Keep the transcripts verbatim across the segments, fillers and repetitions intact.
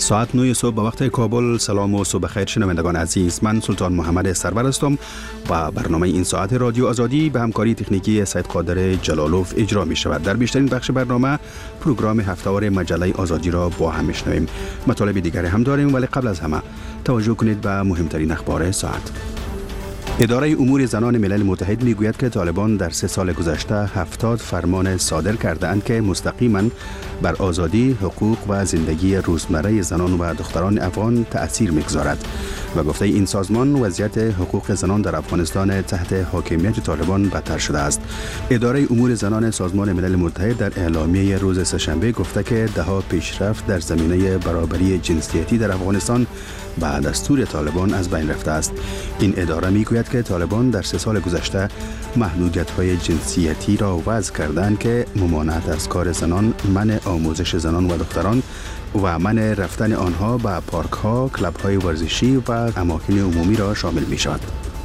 ساعت نه صبح به وقت کابل. سلام و صبح خیر شنوندگان عزیز، من سلطان محمد سرور هستم و برنامه این ساعت رادیو آزادی به همکاری تکنیکی سید قادر جلالوف اجرا می شود. در بیشترین بخش برنامه پروگرام هفته‌وار مجله آزادی را با هم میشنویم. مطالب دیگری هم داریم، ولی قبل از همه توجه کنید به مهمترین اخبار ساعت. اداره امور زنان ملل متحد میگوید که طالبان در سه سال گذشته هفتاد فرمان صادر کرده‌اند که مستقیما بر آزادی، حقوق و زندگی روزمره زنان و دختران افغان تأثیر میگذارد و گفته این سازمان وضعیت حقوق زنان در افغانستان تحت حاکمیت طالبان بدتر شده است. اداره امور زنان سازمان ملل متحد در اعلامیه روز سه‌شنبه گفته که ده‌ها پیشرفت در زمینه برابری جنسیتی در افغانستان به دستور طالبان از بین رفته است. این اداره میگوید که طالبان در سه سال گذشته محدودیت‌های جنسیتی را وضع کردند که ممانعت از کار زنان، منع آموزش زنان و دختران و منع رفتن آنها به پارک‌ها، کلب‌های ورزشی و اماکن عمومی را شامل می‌شود.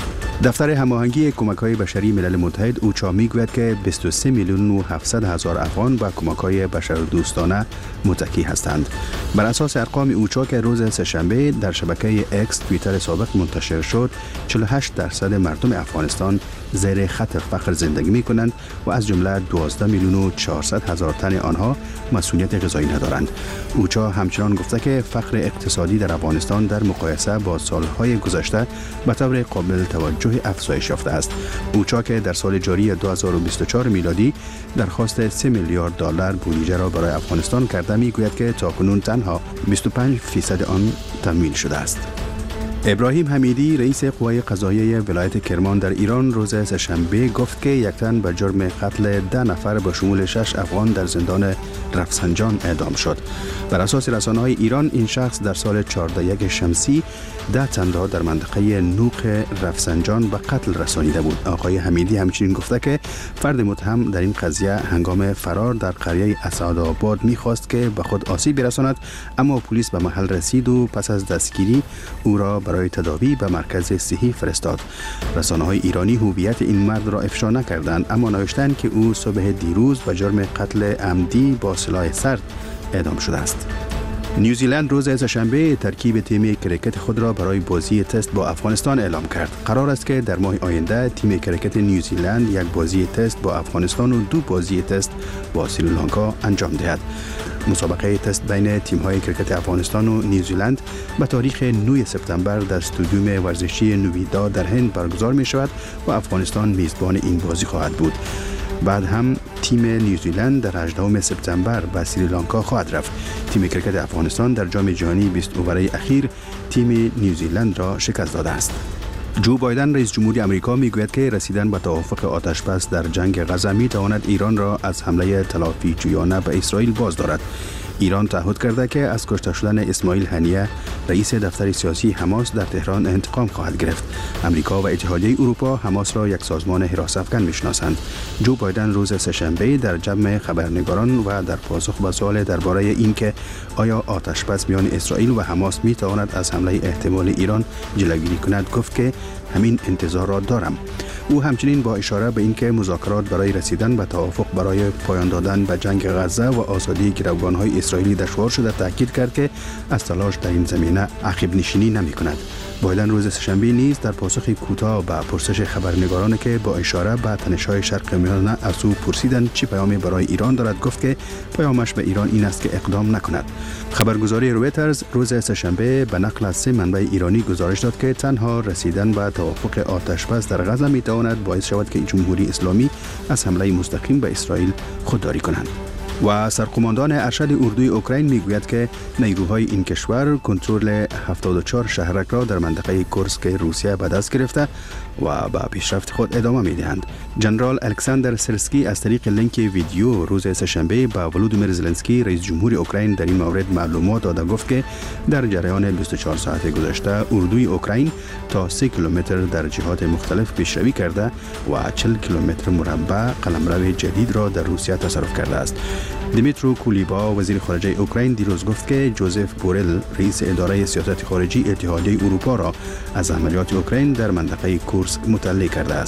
دفتر هماهنگی کمک‌های بشری ملل متحد اوچا میگوید که بیست و سه میلیون و هفتصد هزار افغان به کمک‌های بشردوستانه متکی هستند. بر اساس ارقام اوچا که روز سه‌شنبه در شبکه اکس توییتر سابق منتشر شد، چهل و هشت درصد مردم افغانستان زیر خط فقر زندگی می‌کنند و از جمله دوازده میلیون و چهارصد هزار تن آنها مسئولیت غذایی ندارند. اوچا همچنان گفته که فقر اقتصادی در افغانستان در مقایسه با سال‌های گذشته به طور قابل توجه افزایش یافته است. اوچا که در سال جاری دو هزار و بیست و چهار میلادی درخواست سه میلیارد دلار بودجه را برای افغانستان کرده میگوید که تاکنون تنها بیست و پنج فیصد آن تمویل شده است. ابراهیم حمیدی رئیس قوای قضاییه ولایت کرمان در ایران روز سه‌شنبه گفت که یک تن به جرم قتل ده نفر به شمول شش افغان در زندان رفسنجان اعدام شد. بر اساس رسانه‌های ایران این شخص در سال چهارده یک شمسی ده تن را در منطقه نوق رفسنجان به قتل رسانیده بود. آقای حمیدی همچنین گفته که فرد متهم در این قضیه هنگام فرار در قریه اسعدآباد می‌خواست که به خود آسیب برساند، اما پلیس به محل رسید و پس از دستگیری او را برای تداوی به مرکز صحی فرستاد. رسانه‌های ایرانی هویت این مرد را افشا نکردند، اما نوشتند که او صبح دیروز به جرم قتل عمدی با سلاح سرد اعدام شده است. نیوزیلند روز سه‌شنبه ترکیب تیم کرکت خود را برای بازی تست با افغانستان اعلام کرد. قرار است که در ماه آینده تیم کرکت نیوزیلند یک بازی تست با افغانستان و دو بازی تست با سریلانکا انجام دهد. مسابقه تست بین تیم‌های کرکت افغانستان و نیوزیلند به تاریخ نه سپتامبر در استادیوم ورزشی نویدا در هند برگزار می‌شود و افغانستان میزبان این بازی خواهد بود. بعد هم تیم نیوزیلند در هجدهم سپتامبر به سریلانکا خواهد رفت. تیم کرکت افغانستان در جام جهانی بیست اووره اخیر تیم نیوزیلند را شکست داده است. جو بایدن رئیس جمهوری آمریکا میگوید که رسیدن به توافق آتشبس در جنگ غزه میتواند ایران را از حمله تلافی جویانه به اسرائیل باز دارد. ایران تعهد کرده که از کشته شدن اسماعیل هنیه رئیس دفتر سیاسی حماس در تهران انتقام خواهد گرفت. امریکا و اتحادیه اروپا حماس را یک سازمان حراس افکن میشناسند. جو بایدن روز سه‌شنبه در جمع خبرنگاران و در پاسخ به سوال درباره اینکه آیا آتشبس میان اسرائیل و حماس میتواند از حمله احتمال ایران جلوگیری کند گفت که همین انتظار را دارم. او همچنین با اشاره به اینکه مذاکرات برای رسیدن به توافق برای پایان دادن به جنگ غزه و آزادی گروگان‌های اسرائیلی دشوار شده تاکید کرد که از تلاش در این زمینه عقب نشینی نمی‌کند. بایدن روز سه‌شنبه نیز در پاسخ کوتاه به پرسش خبرنگاران که با اشاره به تنش‌های شرق میانه از او پرسیدند چه پیامی برای ایران دارد گفت که پیامش به ایران این است که اقدام نکند. خبرگزاری رویترز روز سه‌شنبه به نقل از سه منبع ایرانی گزارش داد که تنها رسیدن به توافق آتشبس در غزه میتواند باعث شود که جمهوری اسلامی از حمله مستقیم به اسرائیل خودداری کنند. و سرقماندان ارشد اردوی اوکراین میگوید که نیروهای این کشور کنترل هفتاد و چهار شهرک را در منطقه کورسک روسیه به دست گرفته و به پیشرفت خود ادامه میدهند. جنرال الکساندر سرسکی از طریق لینک ویدیو روز سه‌شنبه به ولودیمیر زلنسکی رئیس جمهور اوکراین در این مورد معلومات داده گفت که در جریان بیست و چهار ساعت گذشته اردوی اوکراین تا سه کیلومتر در جهات مختلف پیشروی کرده و چهل کیلومتر مربع قلمرو جدید را در روسیه تصرف کرده است. دیمیترو کولیبا وزیر خارجه اوکراین دیروز گفت که جوزف بورل رئیس اداره سیاست خارجی اتحادیه اروپا را از عملیات اوکراین در منطقه کورسک مطلع کرده است.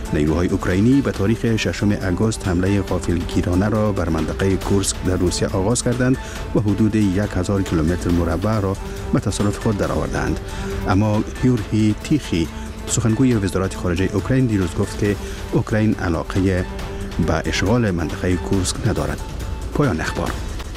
نیروهای اوکراینی به تاریخ ششم اگست حمله غافلگیرانه را بر منطقه کورسک در روسیه آغاز کردند و حدود یک هزار کیلومتر مربع را به تصرف خود درآوردند. اما یوری تیخی سخنگوی وزارت خارجه اوکراین دیروز گفت که اوکراین علاقه به اشغال منطقه کورسک ندارد. پایان اخبار.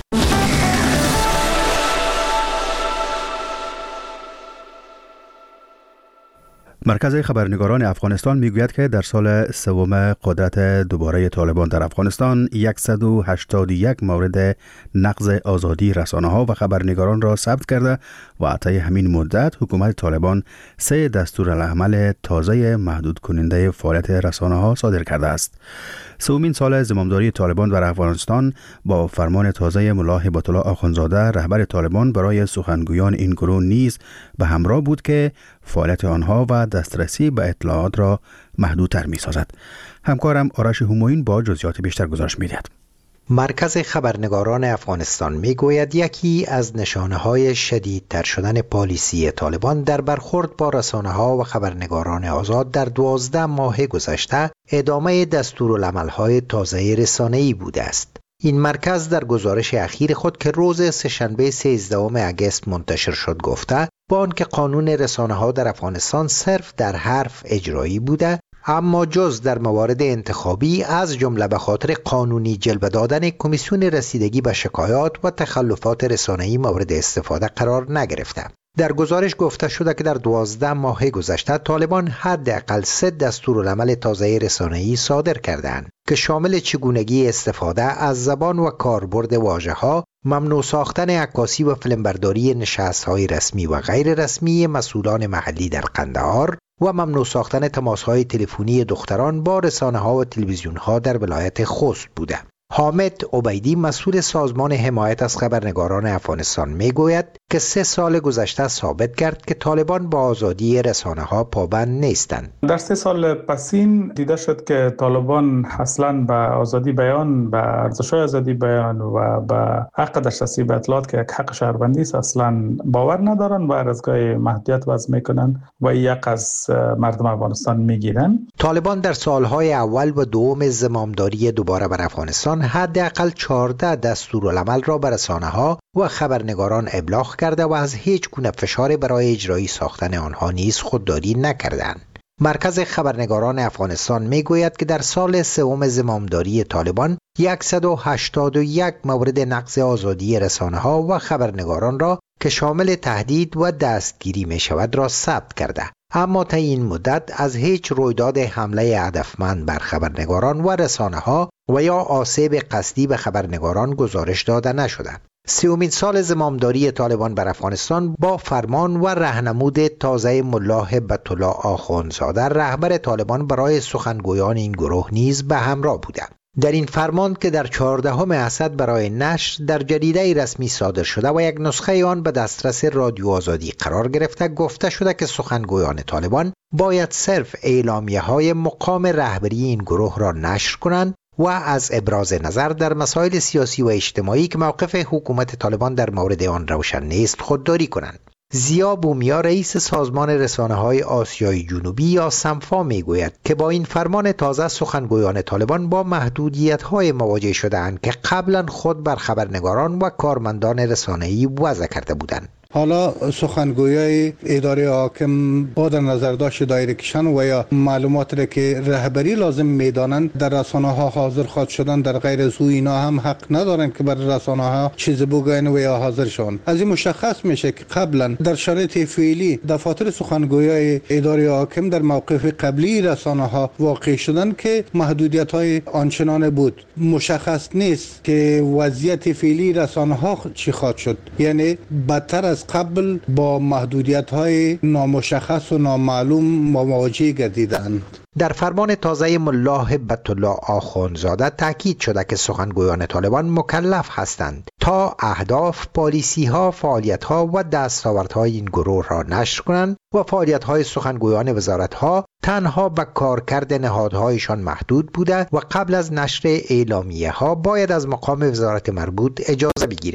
مرکز خبرنگاران افغانستان میگوید که در سال سوم قدرت دوباره طالبان در افغانستان صد و هشتاد و یک مورد نقض آزادی رسانه‌ها و خبرنگاران را ثبت کرده و طی همین مدت حکومت طالبان سه دستورالعمل تازه محدود کننده فعالیت رسانه‌ها صادر کرده است. سومین سال زمامداری طالبان در افغانستان با فرمان تازه ملا هبت الله آخوندزاده رهبر طالبان برای سخنگویان این گروه نیز به همراه بود که فعالیت آنها و دسترسی به اطلاعات را محدودتر می سازد. همکارم آرش همایون با جزئیات بیشتر گزارش می دهد. مرکز خبرنگاران افغانستان می گوید یکی از نشانه های شدیدتر شدن پالیسی طالبان در برخورد با رسانه ها و خبرنگاران آزاد در دوازده ماه گذشته ادامه دستورالعمل های تازه رسانه‌ای بوده است. این مرکز در گزارش اخیر خود که روز سه‌شنبه سیزدهم اگست منتشر شد گفته با آنکه قانون رسانه ها در افغانستان صرف در حرف اجرایی بوده، اما جز در موارد انتخابی از جمله به خاطر قانونی جلوه دادن کمیسیون رسیدگی به شکایات و تخلفات رسانه‌ای مورد استفاده قرار نگرفته. در گزارش گفته شده که در دوازده ماه گذشته طالبان حداقل سه دستورالعمل تازه رسانه‌ای صادر کردند که شامل چگونگی استفاده از زبان و کاربرد واژه‌ها، ممنوع ساختن عکاسی و فیلمبرداری نشست‌های رسمی و غیر رسمی مسئولان محلی در قندهار و ممنوع ساختن تماس‌های تلفنی دختران با رسانه‌ها و تلویزیون‌ها در ولایت خوست بوده. حامد عبیدی مسئول سازمان حمایت از خبرنگاران افغانستان میگوید که سه سال گذشته ثابت کرد که طالبان با آزادی رسانه‌ها پابند نیستند. در سه سال پسین دیده شد که طالبان اصلاً به آزادی بیان، به ارزش‌های آزادی بیان و به حق دسترسی به اطلاعات که یک حق شهروندی است اصلاً باور ندارند و از گاهی محدودیت وضع میکنند و یک از مردم افغانستان میگیرند. طالبان در سالهای اول و دوم زمامداری دوباره بر افغانستان حداقل چهارده دستورالعمل را بر رسانه‌ها و خبرنگاران ابلاغ کرده و از هیچ گونه فشار برای اجرایی ساختن آنها نیز خودداری نکردند. مرکز خبرنگاران افغانستان میگوید که در سال سوم زمامداری طالبان صد و هشتاد و یک مورد نقض آزادی رسانه‌ها و خبرنگاران را که شامل تهدید و دستگیری می شود را ثبت کرده، اما طی این مدت از هیچ رویداد حمله هدفمند بر خبرنگاران و رسانه‌ها و یا آسیب قصدی به خبرنگاران گزارش داده نشده. سیومین سال زمامداری طالبان بر افغانستان با فرمان و راهنمود تازه ملا هبت الله آخوندزاده رهبر طالبان برای سخنگویان این گروه نیز به همراه بوده. در این فرمان که در چهاردهم اسد برای نشر در جریده رسمی صادر شده و یک نسخه آن به دسترس رادیو آزادی قرار گرفته، گفته شده که سخنگویان طالبان باید صرف اعلامیه‌های مقام رهبری این گروه را نشر کنند و از ابراز نظر در مسائل سیاسی و اجتماعی که موقف حکومت طالبان در مورد آن روشن نیست خودداری کنند. زیا بومیا رئیس سازمان رسانه‌های آسیای جنوبی یا سمفا میگوید که با این فرمان تازه سخنگویان طالبان با محدودیت‌های مواجه شده‌اند که قبلا خود بر خبرنگاران و کارمندان رسانه‌ای وضع کرده بودند. حالا سخنگویای اداره حاکم با در نظر داشت دایره کشان و یا معلومات را که رهبری لازم میدانند در رسانه ها حاضر خواهد شدن، در غیر از او اینا هم حق ندارند که بر رسانه ها چیز بگوین و یا حاضر شوند. از این مشخص میشه که قبلا در شرایط فعلی دفاتر سخنگویای اداره حاکم در موقف قبلی رسانه ها واقع شدن که محدودیت های آنچنان بود. مشخص نیست که وضعیت فعلی رسانه ها چی خواهد شد، یعنی بدتر از قبل با محدودیت‌های نامشخص و نامعلوم مواجه گردیدند. در فرمان تازه ملا هبت الله آخوندزاده تاکید شده که سخنگویان طالبان مکلف هستند تا اهداف، پالیسی‌ها، فعالیت‌ها و دستاوردهای این گروه را نشر کنند و فعالیت‌های سخنگویان وزارت‌ها تنها به کارکرد نهادهایشان محدود بوده و قبل از نشر اعلامیه‌ها باید از مقام وزارت مربوط اجازه بگیرند.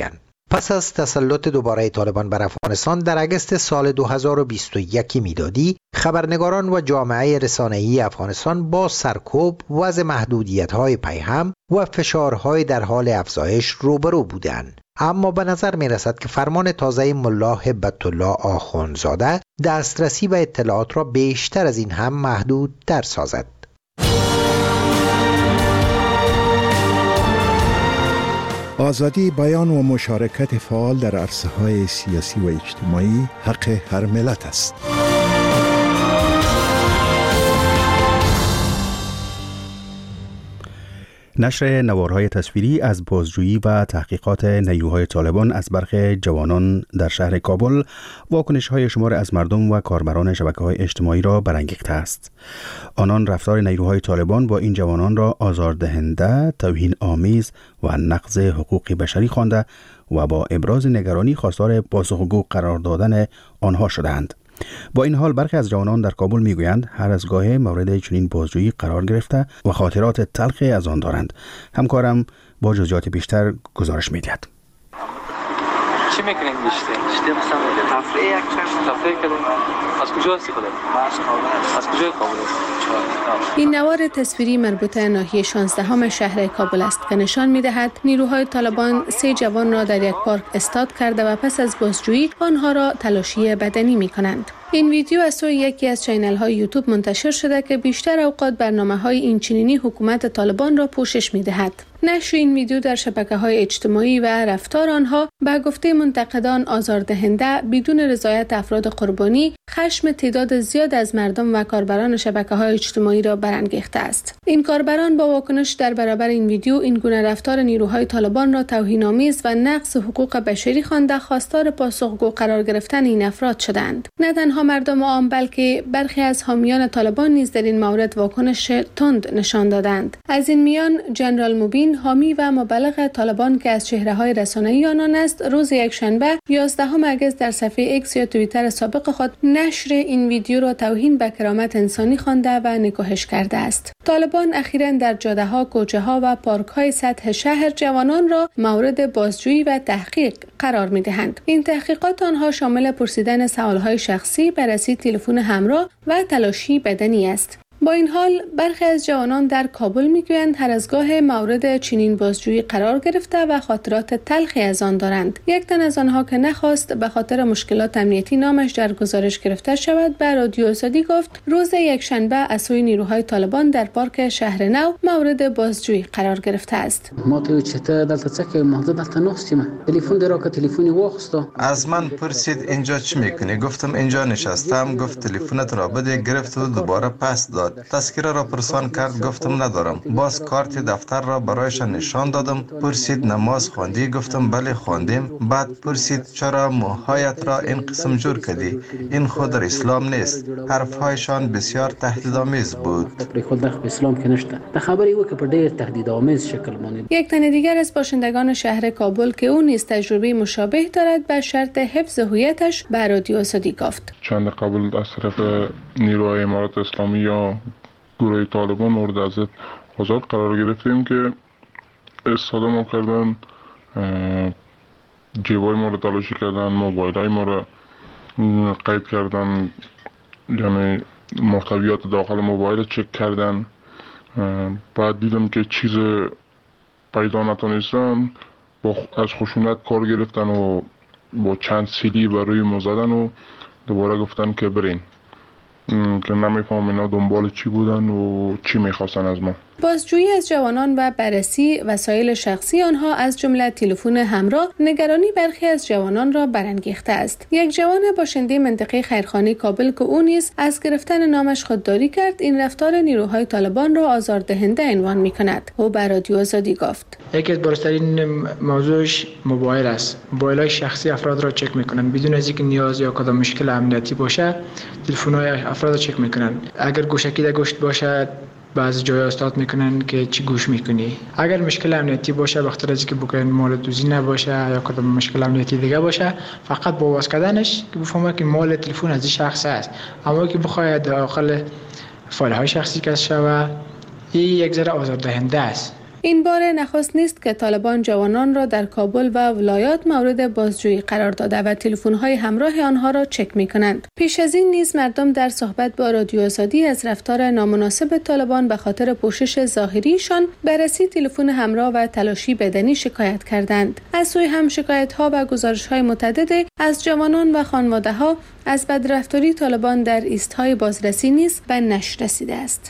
پس از تسلط دوباره طالبان بر افغانستان در اگست سال دو هزار و بیست و یک میلادی، خبرنگاران و جامعه رسانه‌ای افغانستان با سرکوب، وضع محدودیت‌های پیهم و فشارهای در حال افزایش روبرو بودند. اما به نظر می رسد که فرمان تازه ملا هبت الله آخوندزاده دسترسی به اطلاعات را بیشتر از این هم محدود تر سازد. آزادی بیان و مشارکت فعال در عرصه‌های سیاسی و اجتماعی حق هر ملت است. نشر نوارهای تصویری از بازجویی و تحقیقات نیروهای طالبان از برخی جوانان در شهر کابل واکنش‌های شمار از مردم و کاربران شبکه‌های اجتماعی را برانگیخته است. آنان رفتار نیروهای طالبان با این جوانان را آزاردهنده، توهین آمیز و نقض حقوق بشری خوانده و با ابراز نگرانی خواستار پاسخگو قرار دادن آنها شدند. با این حال برخی از جوانان در کابل میگویند هر از گاهی مورد چنین بازجویی قرار گرفته و خاطرات تلخی از آن دارند. همکارم با جزئیات بیشتر گزارش می‌دهد. چی میکنین بیشتر؟ بیشتر مثلا تفریح یک چند تفریح کردیم. از کجا هستی خودت؟ از کابل. از کجا کابل هستی؟ این نوار تصویری مربوط به ناحیه شانزدهم شهر کابل است که نشان می‌دهد نیروهای طالبان سه جوان را در یک پارک استاد کرده و پس از بازجویی آنها را تلاشی بدنی می‌کنند. این ویدیو از سوی یکی از چینل‌های یوتیوب منتشر شده که بیشتر اوقات برنامه‌های این چنینی حکومت طالبان را پوشش می‌دهد. نشر این ویدیو در شبکه‌های اجتماعی و رفتار آنها به گفته منتقدان آزاردهنده، بدون رضایت افراد قربانی، خشم تعداد زیاد از مردم و کاربران شبکه‌های اجتماعی را برانگیخته است. این کاربران با واکنش در برابر این ویدیو این گونه رفتار نیروهای طالبان را توهین‌آمیز و نقض حقوق بشری خوانده خواستار پاسخگو قرار گرفتن این افراد شدند. نه تنها مردم عام بلکه برخی از حامیان طالبان نیز در این مورد واکنش تند نشان دادند. از این میان جنرال مبین، حامی و مبلغ طالبان که از چهره‌های رسانه‌ای آنان است، روز یکشنبه یازدهم اگست در صفحه ایکس یا توییتر سابق خود نشر این ویدیو را توهین به کرامت انسانی خوانده و نکوهش کرده است. طالبان اخیراً در جاده‌ها، کوچه‌ها و پارک‌های سطح شهر جوانان را مورد بازجویی و تحقیق قرار می‌دهند. این تحقیقات آنها شامل پرسیدن سوال‌های شخصی، بررسی تلفن همراه و تلاشی بدنی است. با این حال برخی از جوانان در کابل میگویند هر از گاه مورد چنین بازجویی قرار گرفته و خاطرات تلخی از آن دارند. یک تن از آنها که نخواست به خاطر مشکلات امنیتی نامش در گزارش گرفته شود به رادیو آزادی گفت روز یکشنبه از سوی نیروهای طالبان در پارک شهر نو مورد بازجویی قرار گرفته است. ما تو چته دلته څه کوي ما دلته نوستیم تلفن درو که تلفنی واخستو از من پرسید اینجا چی میکنی؟ گفتم اینجا نشستم. گفت تلفنت را بده. گرفت و دوباره پس داد. تذکره را پرسان کرد. گفتم ندارم. باز کارت دفتر را برایش نشان دادم. پرسید نماز خواندی؟ گفتم بله خواندیم. بعد پرسید چرا موهایت را این قسم جور کردی؟ این خود در اسلام نیست. حرفهایشان بسیار تهدیدآمیز بود. اسلام که نشته. تا خبری و که پر ډیر تهدیدآمیز شکل مانید. یک تن دیگر از باشندگان شهر کابل که او نیز تجربه مشابه دارد به شرط حفظ هویتش به رادیو آزادی گفت. چند قبل از طرف نیروهای امارات اسلامی یا گروه طالبان مورد اذیت آزاد قرار گرفتیم که استفاده ما کردن، جیبای ما رو تلاشی کردن، موبایل های ما رو قید کردن، یعنی محتویات داخل موبایل چک کردن. بعد دیدم که چیز پیدا نتونستن، با از خشونت کار گرفتن و با چند سیلی برای ما زدن و دوباره گفتن که برین، که نمیفهم اینا دنبال چی بودن و چی میخواستن از ما. بازجویی از جوانان و بررسی وسایل شخصی آنها از جمله تلفن همراه نگرانی برخی از جوانان را برانگیخته است. یک جوان باشنده منطقه خیرخانه کابل که او نیز از گرفتن نامش خودداری کرد، این رفتار نیروهای طالبان را آزاردهنده عنوان می‌کند. او به رادیو آزادی گفت: یکی از بارزترین موضوعش موبایل است. موبایل‌های شخصی افراد را چک می‌کنند بدون از اینکه نیاز یا کدام مشکل امنیتی باشه. تلفن‌های افراد را چک می‌کنند. اگر گوشکی در گوشت باشد بعضی جای استاد میکنن که چی گوش میکنی. اگر مشکل امنیتی باشه، بخاطر از اینکه بکنن مال دوزی نباشه یا کدام مشکل امنیتی دیگه باشه، فقط با باز کردنش که بفهمه که مال تلفن از این شخص است. اما که بخواد داخل فایل های شخصی کش شود، این یک ذره آزاردهنده است. این بار نخست نیست که طالبان جوانان را در کابل و ولایات مورد بازجویی قرار داده و تلفن‌های همراه آنها را چک می‌کنند. پیش از این نیز مردم در صحبت با رادیو آزادی از رفتار نامناسب طالبان به خاطر پوشش ظاهریشان، بررسی تلفن همراه و تلاشی بدنی شکایت کردند. از سوی هم شکایت‌ها و گزارش‌های متعدد از جوانان و خانواده‌ها از بدرفتاری طالبان در ایست‌های بازرسی نیز به نشر رسیده است.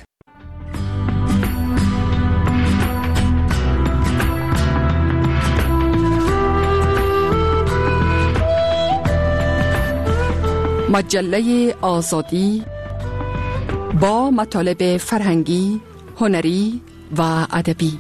مجله آزادی با مطالب فرهنگی، هنری و ادبی.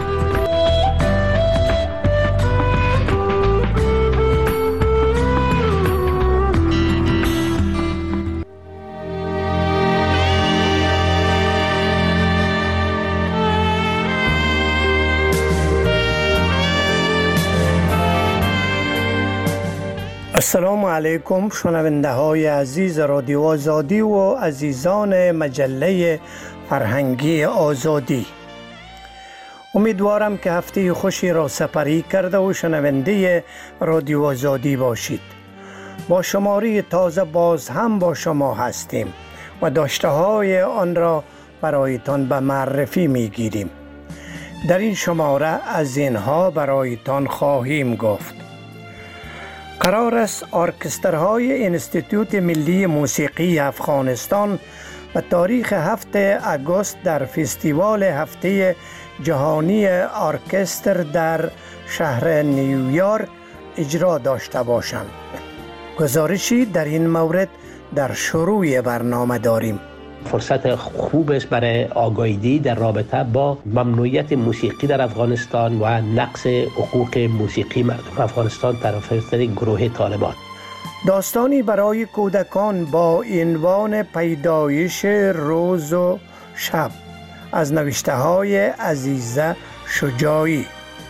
السلام علیکم شنونده های عزیز رادیو آزادی و عزیزان مجله فرهنگی آزادی. امیدوارم که هفته خوشی را سپری کرده و شنونده رادیو آزادی باشید. با شماره تازه باز هم با شما هستیم و داشته های آن را برایتان به معرفی می گیریم. در این شماره از اینها برایتان خواهیم گفت: قرار است ارکسترهای انستیتوت ملی موسیقی افغانستان به تاریخ هفتم آگوست در فستیوال هفته جهانی ارکستر در شهر نیویورک اجرا داشته باشند. گزارشی در این مورد در شروع برنامه داریم. فرصت خوب است برای آگاهی در رابطه با ممنوعیت موسیقی در افغانستان و نقض حقوق موسیقی مردم افغانستان طرف گروه طالبان. داستانی برای کودکان با عنوان پیدایش روز و شب از نوشته های عزیزه شجاعی.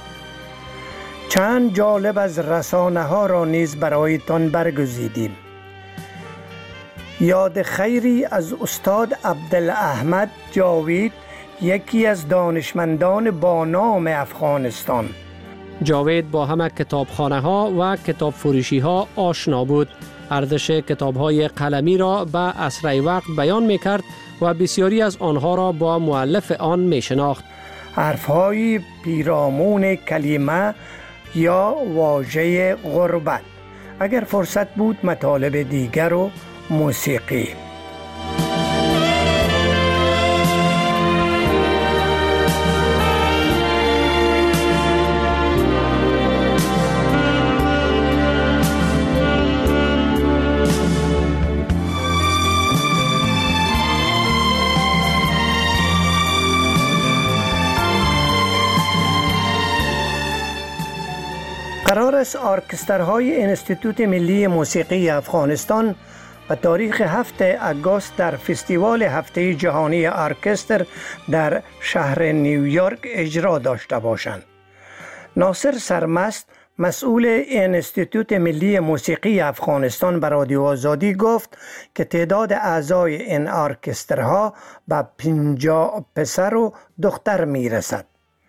چند جالب از رسانه ها را نیز برایتان برگزیدیم. یاد خیری از استاد عبدالاحمد جاوید، یکی از دانشمندان با نام افغانستان. جاوید با همه کتابخانه ها و کتاب فروشی ها آشنا بود. ارزش کتاب های قلمی را به اسرع وقت بیان می کرد و بسیاری از آنها را با مؤلف آن می شناخت. حرف های پیرامون کلمه یا واژه غربت. اگر فرصت بود مطالب دیگر و موسیقی. قرار است ارکسترهای انستیتوت ملی موسیقی افغانستان و تاریخ هفتم آگوست در فستیوال هفته جهانی ارکستر در شهر نیویورک اجرا داشته باشند. ناصر سرمست، مسئول انستیتوت ملی موسیقی افغانستان، به رادیو آزادی گفت که تعداد اعضای این ارکسترها به پنجاه پسر و دختر می رسد.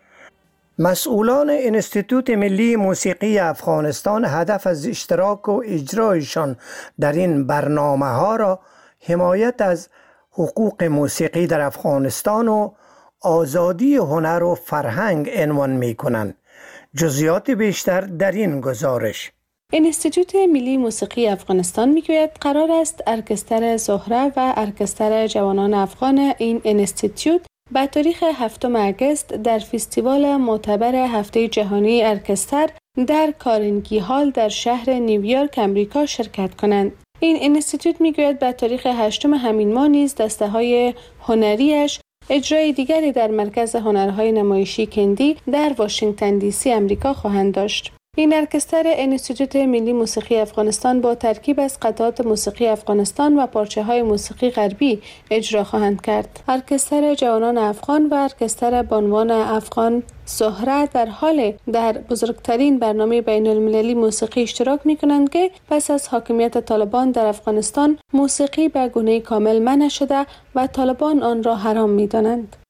مسئولان انستیتوت ملی موسیقی افغانستان هدف از اشتراک و اجرایشان در این برنامه ها را حمایت از حقوق موسیقی در افغانستان و آزادی هنر و فرهنگ عنوان می کنند. جزئیات بیشتر در این گزارش. انستیتوت ملی موسیقی افغانستان میگوید قرار است ارکستر زهره و ارکستر جوانان افغان این انستیتوت به تاریخ هفتم آگوست در فستیوال معتبر هفته جهانی ارکستر در کارنگی هال در شهر نیویورک امریکا شرکت کنند. این انستیتوت میگوید به تاریخ هشتم همین ماه نیز دسته های هنریش اجرای دیگری در مرکز هنرهای نمایشی کندی در واشنگتن دی سی امریکا خواهند داشت. این ارکستر انستیتوت ملی موسیقی افغانستان با ترکیب از قطعات موسیقی افغانستان و پارچه های موسیقی غربی اجرا خواهند کرد. ارکستر جوانان افغان و ارکستر بانوان افغان زهره در حال در بزرگترین برنامه بین المللی موسیقی اشتراک می کنند که پس از حاکمیت طالبان در افغانستان موسیقی به گونه کامل منع شده و طالبان آن را حرام می دانند.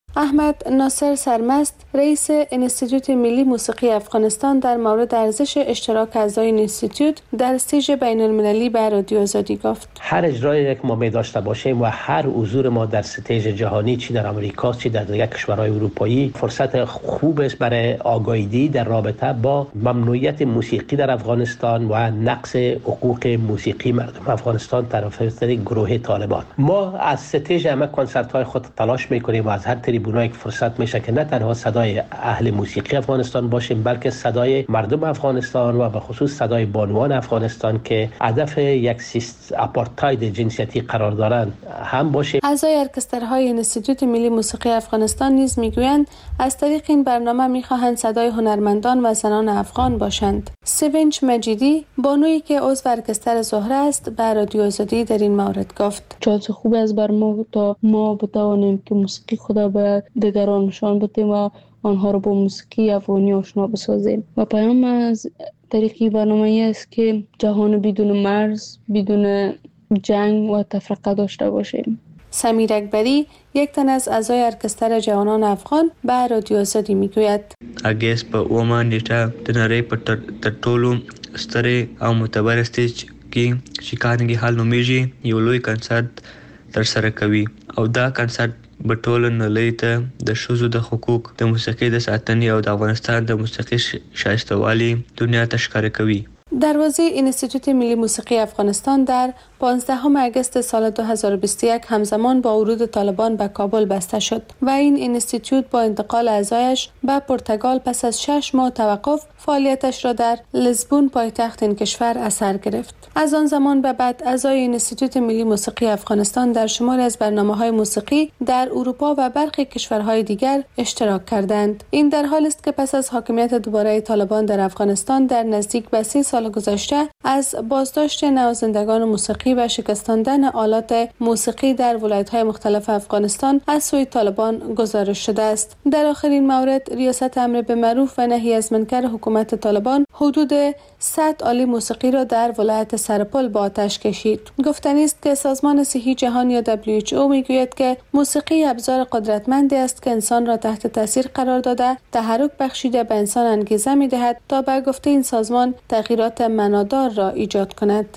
احمد ناصر سرمست رئیس انستیتوت ملی موسیقی افغانستان در مورد ارزش اشتراک اعضای این انستیتوت در استیج بین المللی به رادیو آزادی گفت. هر اجرایی که ما می داشته باشیم و هر حضور ما در استیج جهانی، چی در امریکا چی در دیگر کشورهای اروپایی، فرصت خوب است برای آگاهی در رابطه با ممنوعیت موسیقی در افغانستان و نقض حقوق موسیقی مردم افغانستان توسط گروه طالبان. ما از استیج همه کنسرت های خود تلاش میکنیم و از هر تریبونایی که فرصت میشه که نه تنها صدای اهل موسیقی افغانستان باشیم، بلکه صدای مردم افغانستان و به خصوص صدای بانوان افغانستان که هدف یک سیست آپارتاید جنسیتی قرار دارند هم باشیم. اعضای ارکسترهای انستیتوت ملی موسیقی افغانستان نیز میگویند از طریق این برنامه میخواهند صدای هنرمندان و زنان افغان باشند. سوینچ مجیدی بانویی که عضو ارکستر زهره است به رادیو آزادی در این مورد گفت: چه خوب است بر ما تا ما بتوانیم که موسیقی خدا به دیگران نشان بدیم و آنها را با موسیقی افغانی آشنا بسازیم. و پیام از طریق برنامه است که جهان بدون مرز، بدون جنگ و تفرقه داشته باشیم. سمیر اکبری یک تن از اعضای ارکستر جوانان افغان به رادیو آزادی میگوید: اگست په اومه نیټه د نړۍ په تر ټولو سترې او معتبر سټیج کې چې کارنګي هال نومیږي یو لوی کنسرت ترسره کوي او دا کنسرت به ټول نړۍ ته د ښځو د حقوق د موسیقۍ د ساتنې او د افغانستان د موسیقي شایسته‌والي دنیا ته ښکاره کوي. دروازه انستیتوت ملی موسیقی افغانستان در پانزدهم اگست سال دو هزار و بیست و یک همزمان با ورود طالبان به کابل بسته شد و این انستیتوت با انتقال اعضایش به پرتغال پس از شش ماه توقف فعالیتش را در لیسبون پایتخت این کشور اثر گرفت. از آن زمان به بعد اعضای انستیتوت ملی موسیقی افغانستان در شماری از برنامه‌های موسیقی در اروپا و برخی کشورهای دیگر اشتراک کردند. این در حالی است که پس از حاکمیت دوباره طالبان در افغانستان در نزدیک به سی سال گذشته از بازداشت نوازندگان موسیقی و شکستاندن آلات موسیقی در ولایت‌های مختلف افغانستان از سوی طالبان گزارش شده است. در آخرین مورد ریاست امر به معروف و نهی از منکر حکومت طالبان حدود صد آله موسیقی را در ولایت سرپل با آتش کشید. گفتنی است که سازمان صحی جهان یا دبلیو اچ او میگوید که موسیقی ابزار قدرتمندی است که انسان را تحت تاثیر قرار داده، تحرک بخشیده به انسان انگیزه می‌دهد تا به گفته این سازمان تغییرات معنادار را ایجاد کند.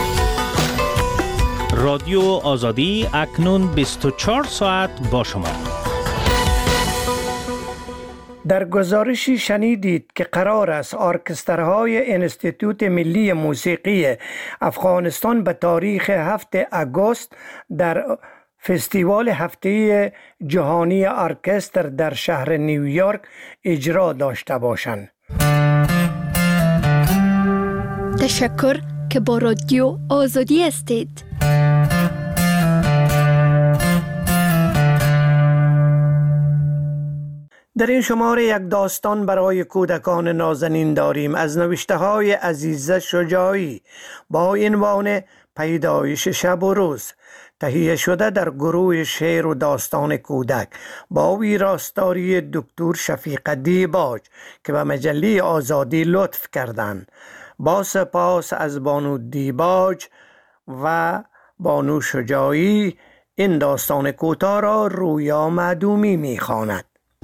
رادیو آزادی اکنون بیست و چهار ساعت با شما. در گزارشی شنیدید که قرار است ارکسترهای انستیتوت ملی موسیقی افغانستان به تاریخ هفتم آگوست در فستیوال هفته جهانی ارکستر در شهر نیویورک اجرا داشته باشند. تشکر که با رادیو آزادی هستید. در این شماره یک داستان برای کودکان نازنین داریم از نوشته های عزیزه شجاعی با عنوان پیدایش شب و روز، تهیه شده در گروه شعر و داستان کودک با ویراستاری دکتر شفیق دیباج که به مجله آزادی لطف کردند. با سپاس از بانو دیباج و بانو شجاعی این داستان کوتاه را رویا معدومی می‌خواند.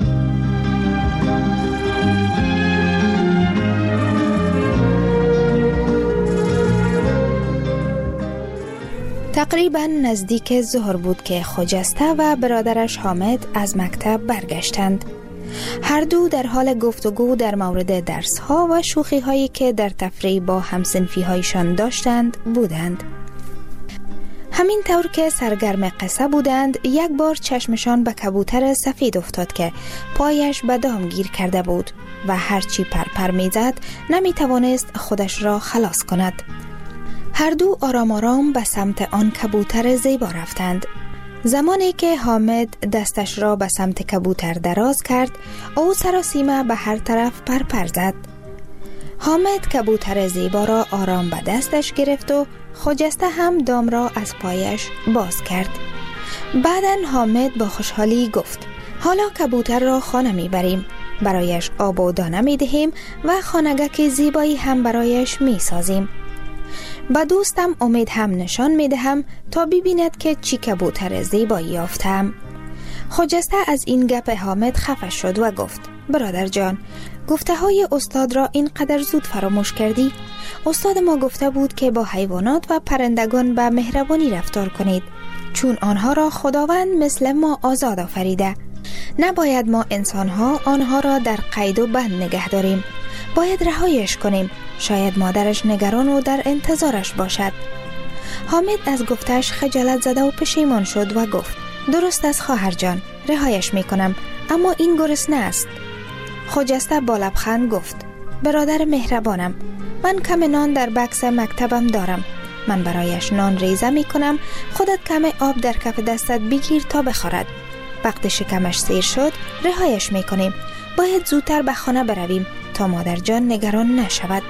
تقریبا نزدیک ظهر بود که خجسته و برادرش حامد از مکتب برگشتند. هر دو در حال گفتگو در مورد درس‌ها و شوخی‌هایی که در تفریح با همسنفی‌هایشان داشتند بودند. همین طور که سرگرم قصه بودند یک بار چشمشان به کبوتر سفید افتاد که پایش به دام گیر کرده بود و هرچی پرپر می‌زد نمی‌توانست خودش را خلاص کند. هر دو آرام آرام به سمت آن کبوتر زیبا رفتند. زمانی که حامد دستش را به سمت کبوتر دراز کرد، او سراسیمه به هر طرف پرپر زد. حامد کبوتر زیبا را آرام به دستش گرفت و خجسته هم دام را از پایش باز کرد. بعداً حامد با خوشحالی گفت: حالا کبوتر را خانه می بریم، برایش آب و دانه می دهیم و خانگک زیبایی هم برایش می سازیم. با دوستم امید هم نشان می دهم تا ببیند که چی کبوتر زیبایی یافتم. خجسته از این گپ حامد خفه شد و گفت برادر جان، گفته های استاد را اینقدر زود فراموش کردی؟ استاد ما گفته بود که با حیوانات و پرندگان به مهربانی رفتار کنید، چون آنها را خداوند مثل ما آزاد آفریده. نباید ما انسانها آنها را در قید و بند نگه داریم. باید رهایش کنیم. شاید مادرش نگران و در انتظارش باشد. حامد از گفتش خجالت زده و پشیمان شد و گفت درست است خواهر جان، رهایش می کنم، اما این گرسنه است. خجسته با لبخند گفت برادر مهربانم، من کم نان در بکس مکتبم دارم. من برایش نان ریزه می کنم، خودت کم آب در کف دستت بگیر تا بخورد. وقت شکمش سیر شد رهایش می کنیم. باید زودتر به خانه برویم تا مادر جان نگران نشود.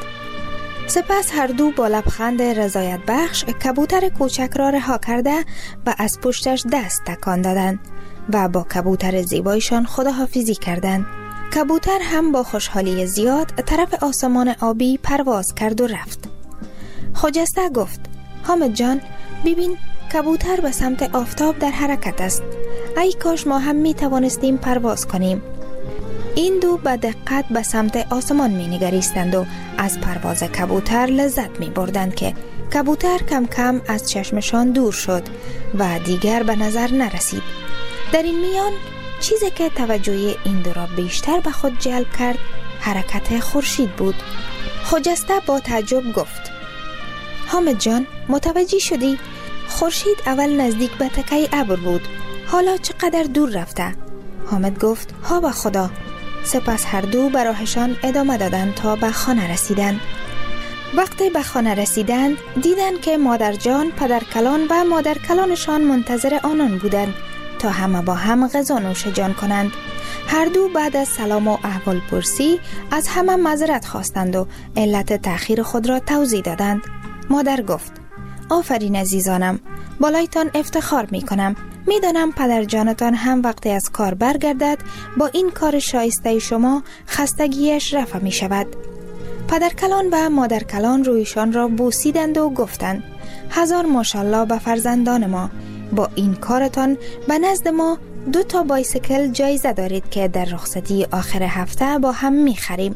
سپس هر دو با لبخند رضایت بخش کبوتر کوچک را رها کرده و از پشتش دست تکان دادند و با کبوتر زیبایشان خداحافظی کردند. کبوتر هم با خوشحالی زیاد طرف آسمان آبی پرواز کرد و رفت. خجسته گفت حامد جان، ببین کبوتر به سمت آفتاب در حرکت است. ای کاش ما هم می توانستیم پرواز کنیم. این دو به دقت به سمت آسمان می نگریستند و از پرواز کبوتر لذت می بردند که کبوتر کم کم از چشمشان دور شد و دیگر به نظر نرسید. در این میان چیزی که توجه این دو را بیشتر به خود جلب کرد حرکت خورشید بود. خجسته با تعجب گفت حامد جان، متوجه شدی؟ خورشید اول نزدیک به تکه ابر بود، حالا چقدر دور رفته؟ حامد گفت ها به خدا. سپس هر دو به راهشان ادامه دادند تا به خانه رسیدند. وقتی به خانه رسیدند دیدند که مادر جان، پدر کلان و مادر کلانشان منتظر آنان بودند تا همه با هم غذا نوش جان کنند. هر دو بعد از سلام و احوال پرسی از همه معذرت خواستند و علت تأخیر خود را توضیح دادند. مادر گفت آفرین عزیزانم، بالایتان افتخار می کنم. می دانم پدر جانتان هم وقتی از کار برگردد با این کار شایسته شما خستگیش رفع می شود. پدر کلان و مادر کلان رویشان را بوسیدند و گفتند هزار ماشاءالله به فرزندان ما. با این کارتان به نزد ما دو تا بایسیکل جایزه دارید که در رخصتی آخر هفته با هم می خریم.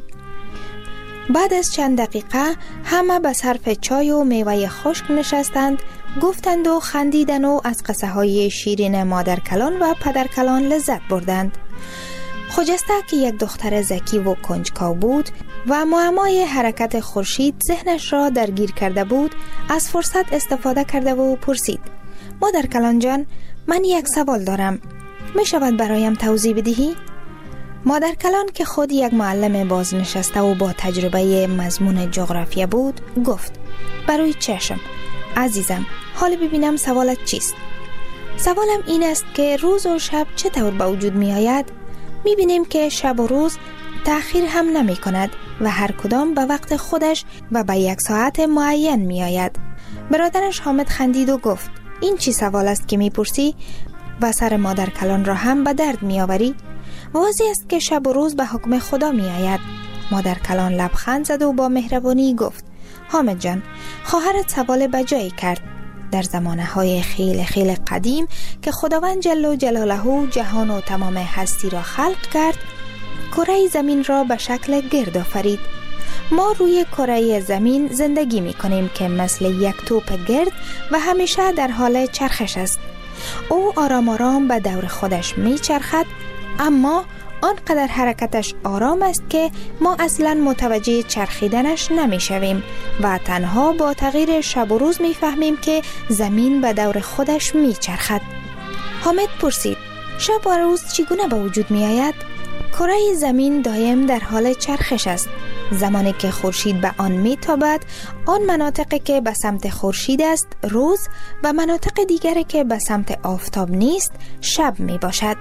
بعد از چند دقیقه همه به صرف چای و میوه خشک نشستند، گفتند و خندیدند و از قصه های شیرین مادر کلان و پدر کلان لذت بردند. خجسته که یک دختر ذکی و کنجکاو بود و معمای حرکت خورشید ذهنش را درگیر کرده بود، از فرصت استفاده کرده و پرسید مادر کلان جان، من یک سوال دارم، می شود برایم توضیح بدهی؟ مادر کلان که خود یک معلم بازنشسته و با تجربه مضمون جغرافیا بود گفت برای چشم عزیزم، حال ببینم سوالت چیست؟ سوالم این است که روز و شب چطور به وجود می آید؟ می بینیم که شب و روز تأخیر هم نمی کند و هر کدام به وقت خودش و به یک ساعت معین می آید. برادرش حامد خندید و گفت این چی سوال است که می پرسی و سر مادر کلان را هم به درد می آوری؟ واضح است که شب و روز به حکم خدا می آید. مادر کلان لبخند زد و با مهربانی گفت حامد جان، خواهرت سوال بجایی کرد. در زمانه های خیلی خیلی قدیم که خداوند جل جلاله جهان و تمام هستی را خلق کرد، کره زمین را به شکل گرد آفرید. ما روی کره زمین زندگی می کنیم که مثل یک توپ گرد و همیشه در حال چرخش است. او آرام آرام به دور خودش می چرخد، اما آنقدر حرکتش آرام است که ما اصلا متوجه چرخیدنش نمی شویم و تنها با تغییر شب و روز می فهمیم که زمین به دور خودش می چرخد. حامد پرسید شب و روز چگونه به وجود می آید؟ کره زمین دایم در حال چرخش است. زمانی که خورشید به آن می تابد، آن مناطقی که به سمت خورشید است روز و مناطق دیگری که به سمت آفتاب نیست شب می باشد.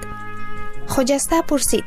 خجسته پرسید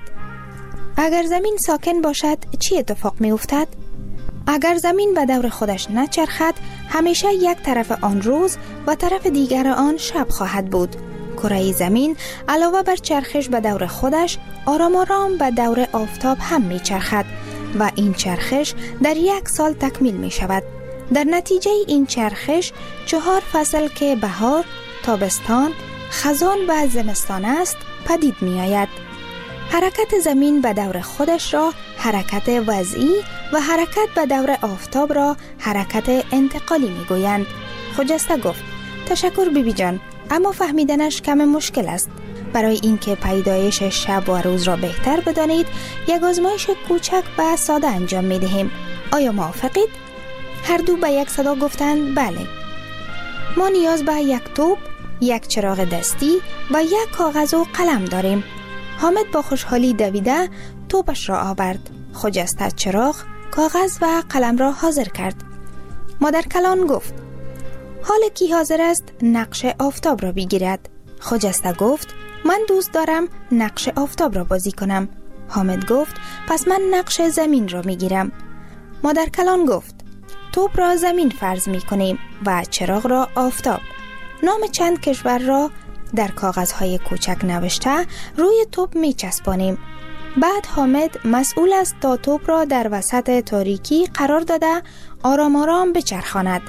اگر زمین ساکن باشد چی اتفاق می افتد؟ اگر زمین به دور خودش نچرخد همیشه یک طرف آن روز و طرف دیگر آن شب خواهد بود. کره زمین علاوه بر چرخش به دور خودش آرام آرام به دور آفتاب هم می چرخد و این چرخش در یک سال تکمیل می شود. در نتیجه این چرخش چهار فصل که بهار، تابستان، خزان و زمستان است پدید می آید. حرکت زمین به دور خودش را حرکت وضعی و حرکت به دور آفتاب را حرکت انتقالی می گویند. خجسته گفت: تشکر بیبی جان، اما فهمیدنش کم مشکل است. برای اینکه پیدایش شب و روز را بهتر بدانید، یک آزمایش کوچک و ساده انجام می دهیم. آیا موافقید؟ هر دو به یک صدا گفتند بله. ما نیاز به یک توپ، یک چراغ دستی و یک کاغذ و قلم داریم. حامد با خوشحالی دویده توپش را آورد. خجسته چراغ، کاغذ و قلم را حاضر کرد. مادر کلان گفت: حال کی حاضر است نقش آفتاب را بگیرد؟ خجسته گفت: من دوست دارم نقش آفتاب را بازی کنم. حامد گفت: پس من نقش زمین را میگیرم. مادر کلان گفت: توپ را زمین فرض می کنیم و چراغ را آفتاب. نام چند کشور را در کاغذهای کوچک نوشته روی توپ می چسبانیم. بعد حامد مسئول است تا توپ را در وسط تاریکی قرار داده آرام آرام بچرخاند.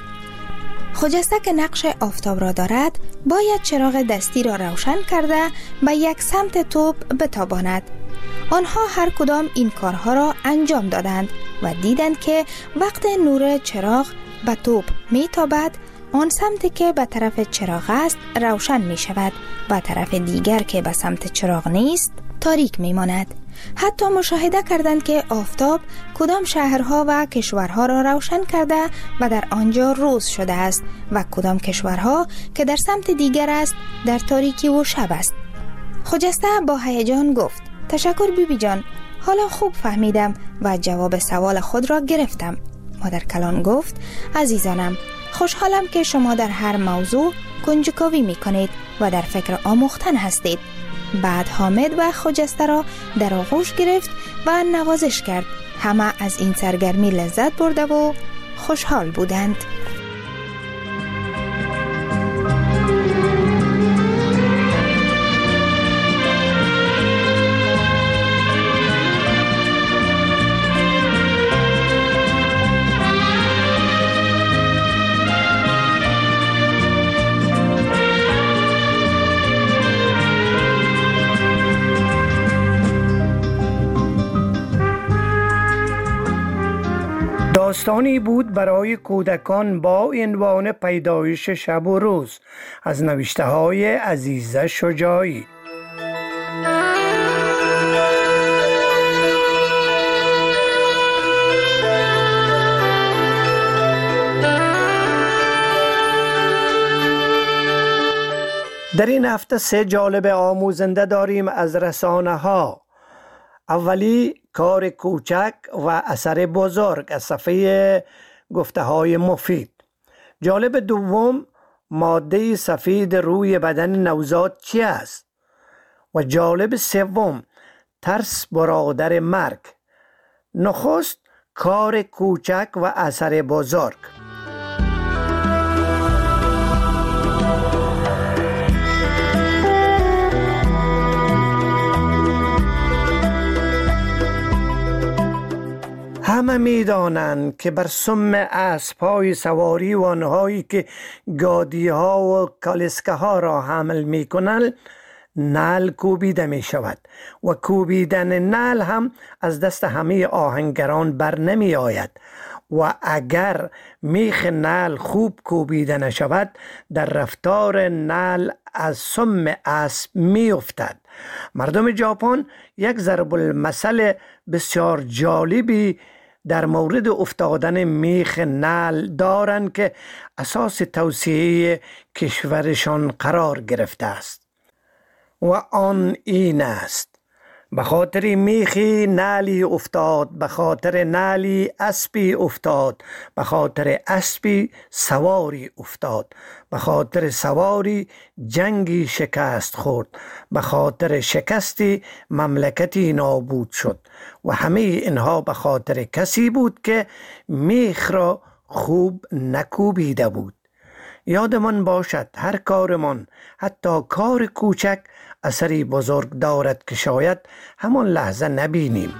خجسته که نقش آفتاب را دارد باید چراغ دستی را روشن کرده به یک سمت توپ بتاباند. آنها هر کدام این کارها را انجام دادند و دیدند که وقت نور چراغ به توپ می تابد، آن سمت که به طرف چراغ است روشن می شود و طرف دیگر که به سمت چراغ نیست تاریک می ماند. حتی مشاهده کردند که آفتاب کدام شهرها و کشورها را روشن کرده و در آنجا روز شده است و کدام کشورها که در سمت دیگر است در تاریکی و شب است. خجسته با هیجان گفت: تشکر بیبی جان، حالا خوب فهمیدم و جواب سوال خود را گرفتم. مادر کلان گفت: عزیزانم، خوشحالم که شما در هر موضوع کنجکاوی می کنید و در فکر آموختن هستید. بعد حامد و خجسته را در آغوش گرفت و نوازش کرد. همه از این سرگرمی لذت برده و خوشحال بودند. داستانی بود برای کودکان با عنوان پیدایش شب و روز از نوشته های عزیزه شجاعی. در این هفته سه جالب آموزنده داریم از رسانه ها. اولی کار کوچک و اثر بزرگ از صفحه گفته های مفید. جالب دوم ماده سفید روی بدن نوزاد چی است؟ و جالب سوم ترس برادر مرگ. نخست کار کوچک و اثر بزرگ. همه می دانند که بر سم اسب‌های سواری و آنهایی که گادی ها و کالسکه ها را حمل می کنند نعل کوبیده می شود و کوبیدن نعل هم از دست همه آهنگران بر نمی آید و اگر میخ نعل خوب کوبیده نشود در رفتار نعل از سم اسب می افتد. مردم ژاپن یک ضرب المثل بسیار جالبی در مورد افتادن میخ نعل دارند که اساس توسعه کشورشان قرار گرفته است و آن این است: به خاطر میخی نعلی افتاد، به خاطر نعلی اسبی افتاد، به خاطر اسبی سواری افتاد، به خاطر سواری جنگی شکست خورد، به خاطر شکستی مملکتی نابود شد و همه اینها به خاطر کسی بود که میخ را خوب نکوبیده بود. یادمان باشد هر کارمان، حتی کار کوچک، اثری بزرگ دارد که شاید همان لحظه نبینیم.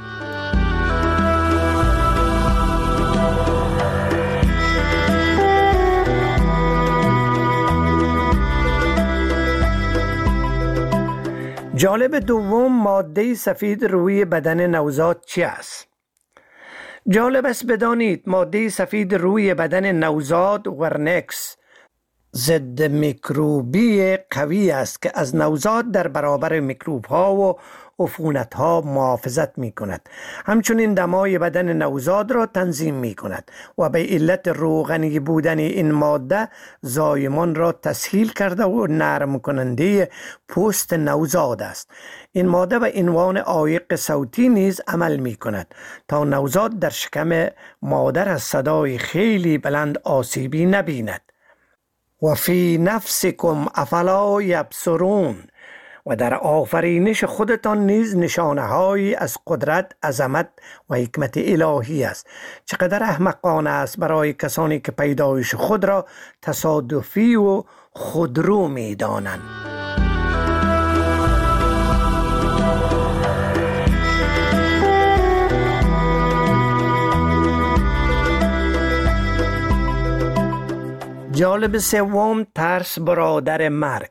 جالب دوم، ماده سفید روی بدن نوزاد چی است؟ جالب است بدانید ماده سفید روی بدن نوزاد ورنکس ضد میکروبی قوی است که از نوزاد در برابر میکروب ها و عفونت ها محافظت می کند. همچنین دمای بدن نوزاد را تنظیم می کند و به علت روغنی بودن این ماده زایمان را تسهیل کرده و نرم کننده پوست نوزاد است. این ماده به عنوان عایق صوتی نیز عمل می کند تا نوزاد در شکم مادر از صدای خیلی بلند آسیبی نبیند. و فی نفسکم افلا یبصرون، و در آفرینش خودتان نیز نشانه هایی از قدرت، عظمت و حکمت الهی است. چقدر احمقانه است برای کسانی که پیدایش خود را تصادفی و خودرو می دانند. جالب سوم، ترس برادر مرگ.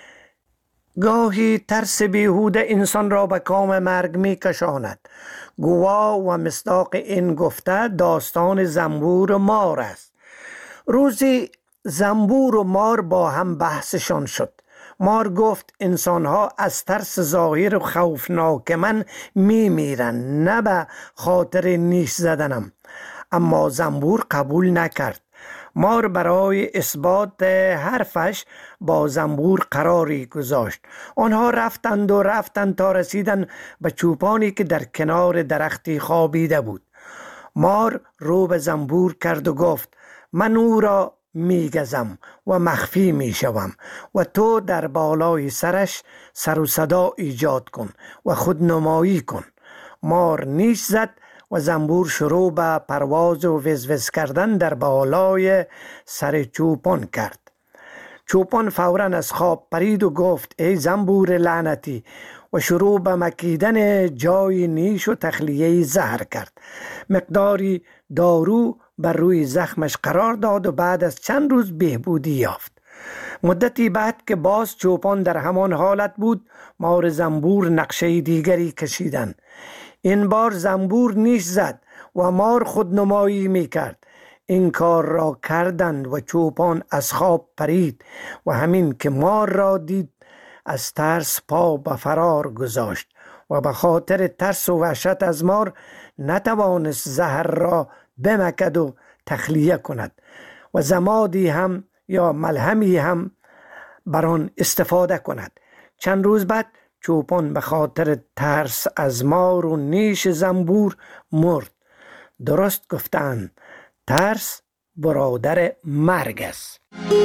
گاهی ترس بیهوده انسان را به کام مرگ می کشاند. گواه و مصداق این گفته داستان زنبور و مار است. روزی زنبور و مار با هم بحثشان شد. مار گفت انسانها از ترس ظاهر و خوفناک من می میرن، نه به خاطر نیش زدنم. اما زنبور قبول نکرد. مار برای اثبات حرفش با زنبور قراری گذاشت. آنها رفتند و رفتند تا رسیدند به چوپانی که در کنار درختی خوابیده بود. مار رو به زنبور کرد و گفت من او را میگزم و مخفی میشوم و تو در بالای سرش سر و صدا ایجاد کن و خود نمایی کن. مار نیش زد و زنبور شروع به پرواز و وزوز کردن در بالای سر چوپان کرد. چوپان فوراً از خواب پرید و گفت ای زنبور لعنتی، و شروع به مکیدن جای نیش و تخلیه زهر کرد. مقداری دارو بر روی زخمش قرار داد و بعد از چند روز بهبودی یافت. مدتی بعد که باز چوپان در همان حالت بود، مار زنبور نقشه دیگری کشیدن. این بار زنبور نیش زد و مار خودنمایی می کرد. این کار را کردند و چوپان از خواب پرید و همین که مار را دید از ترس پا به فرار گذاشت و به خاطر ترس و وحشت از مار نتوانست زهر را بمکد و تخلیه کند و زمادی هم یا ملهمی هم بر آن استفاده کند. چند روز بعد چوپان به خاطر ترس از مار و نیش زنبور مرد. درست گفتند ترس برادر مرگ است.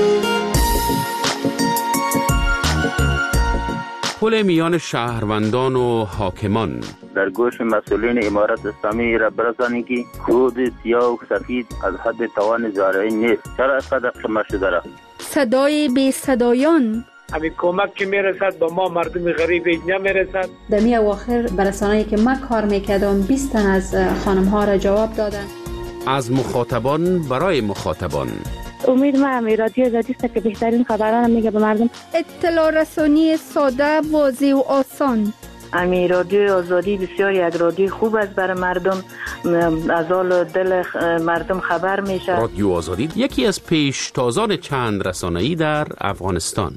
پل میان شهروندان و حاکمان. در گوش مسئولین امارت اسلامی را برسانید که خود سیاه و سفید از حد توان زارعی نیست. چرا اینقدر قمه شده را؟ صدای بی صدایان. همین کمک که میرسد با ما مردم غریب اینجا میرسد. در می اواخر برسانه‌ای که من کار میکردم بیست تن از خانم ها را جواب دادن. از مخاطبان برای مخاطبان. امید ما هم رادیو آزادی است که بهترین خبران میگه به مردم. اطلاع رسانی ساده، واضح و آسان. امی رادیو آزادی بسیار یک رادیو خوب است برای مردم، از حال دل مردم خبر میشه. رادیو آزادی یکی از پیشتازان چند رسانه‌ای در افغانستان.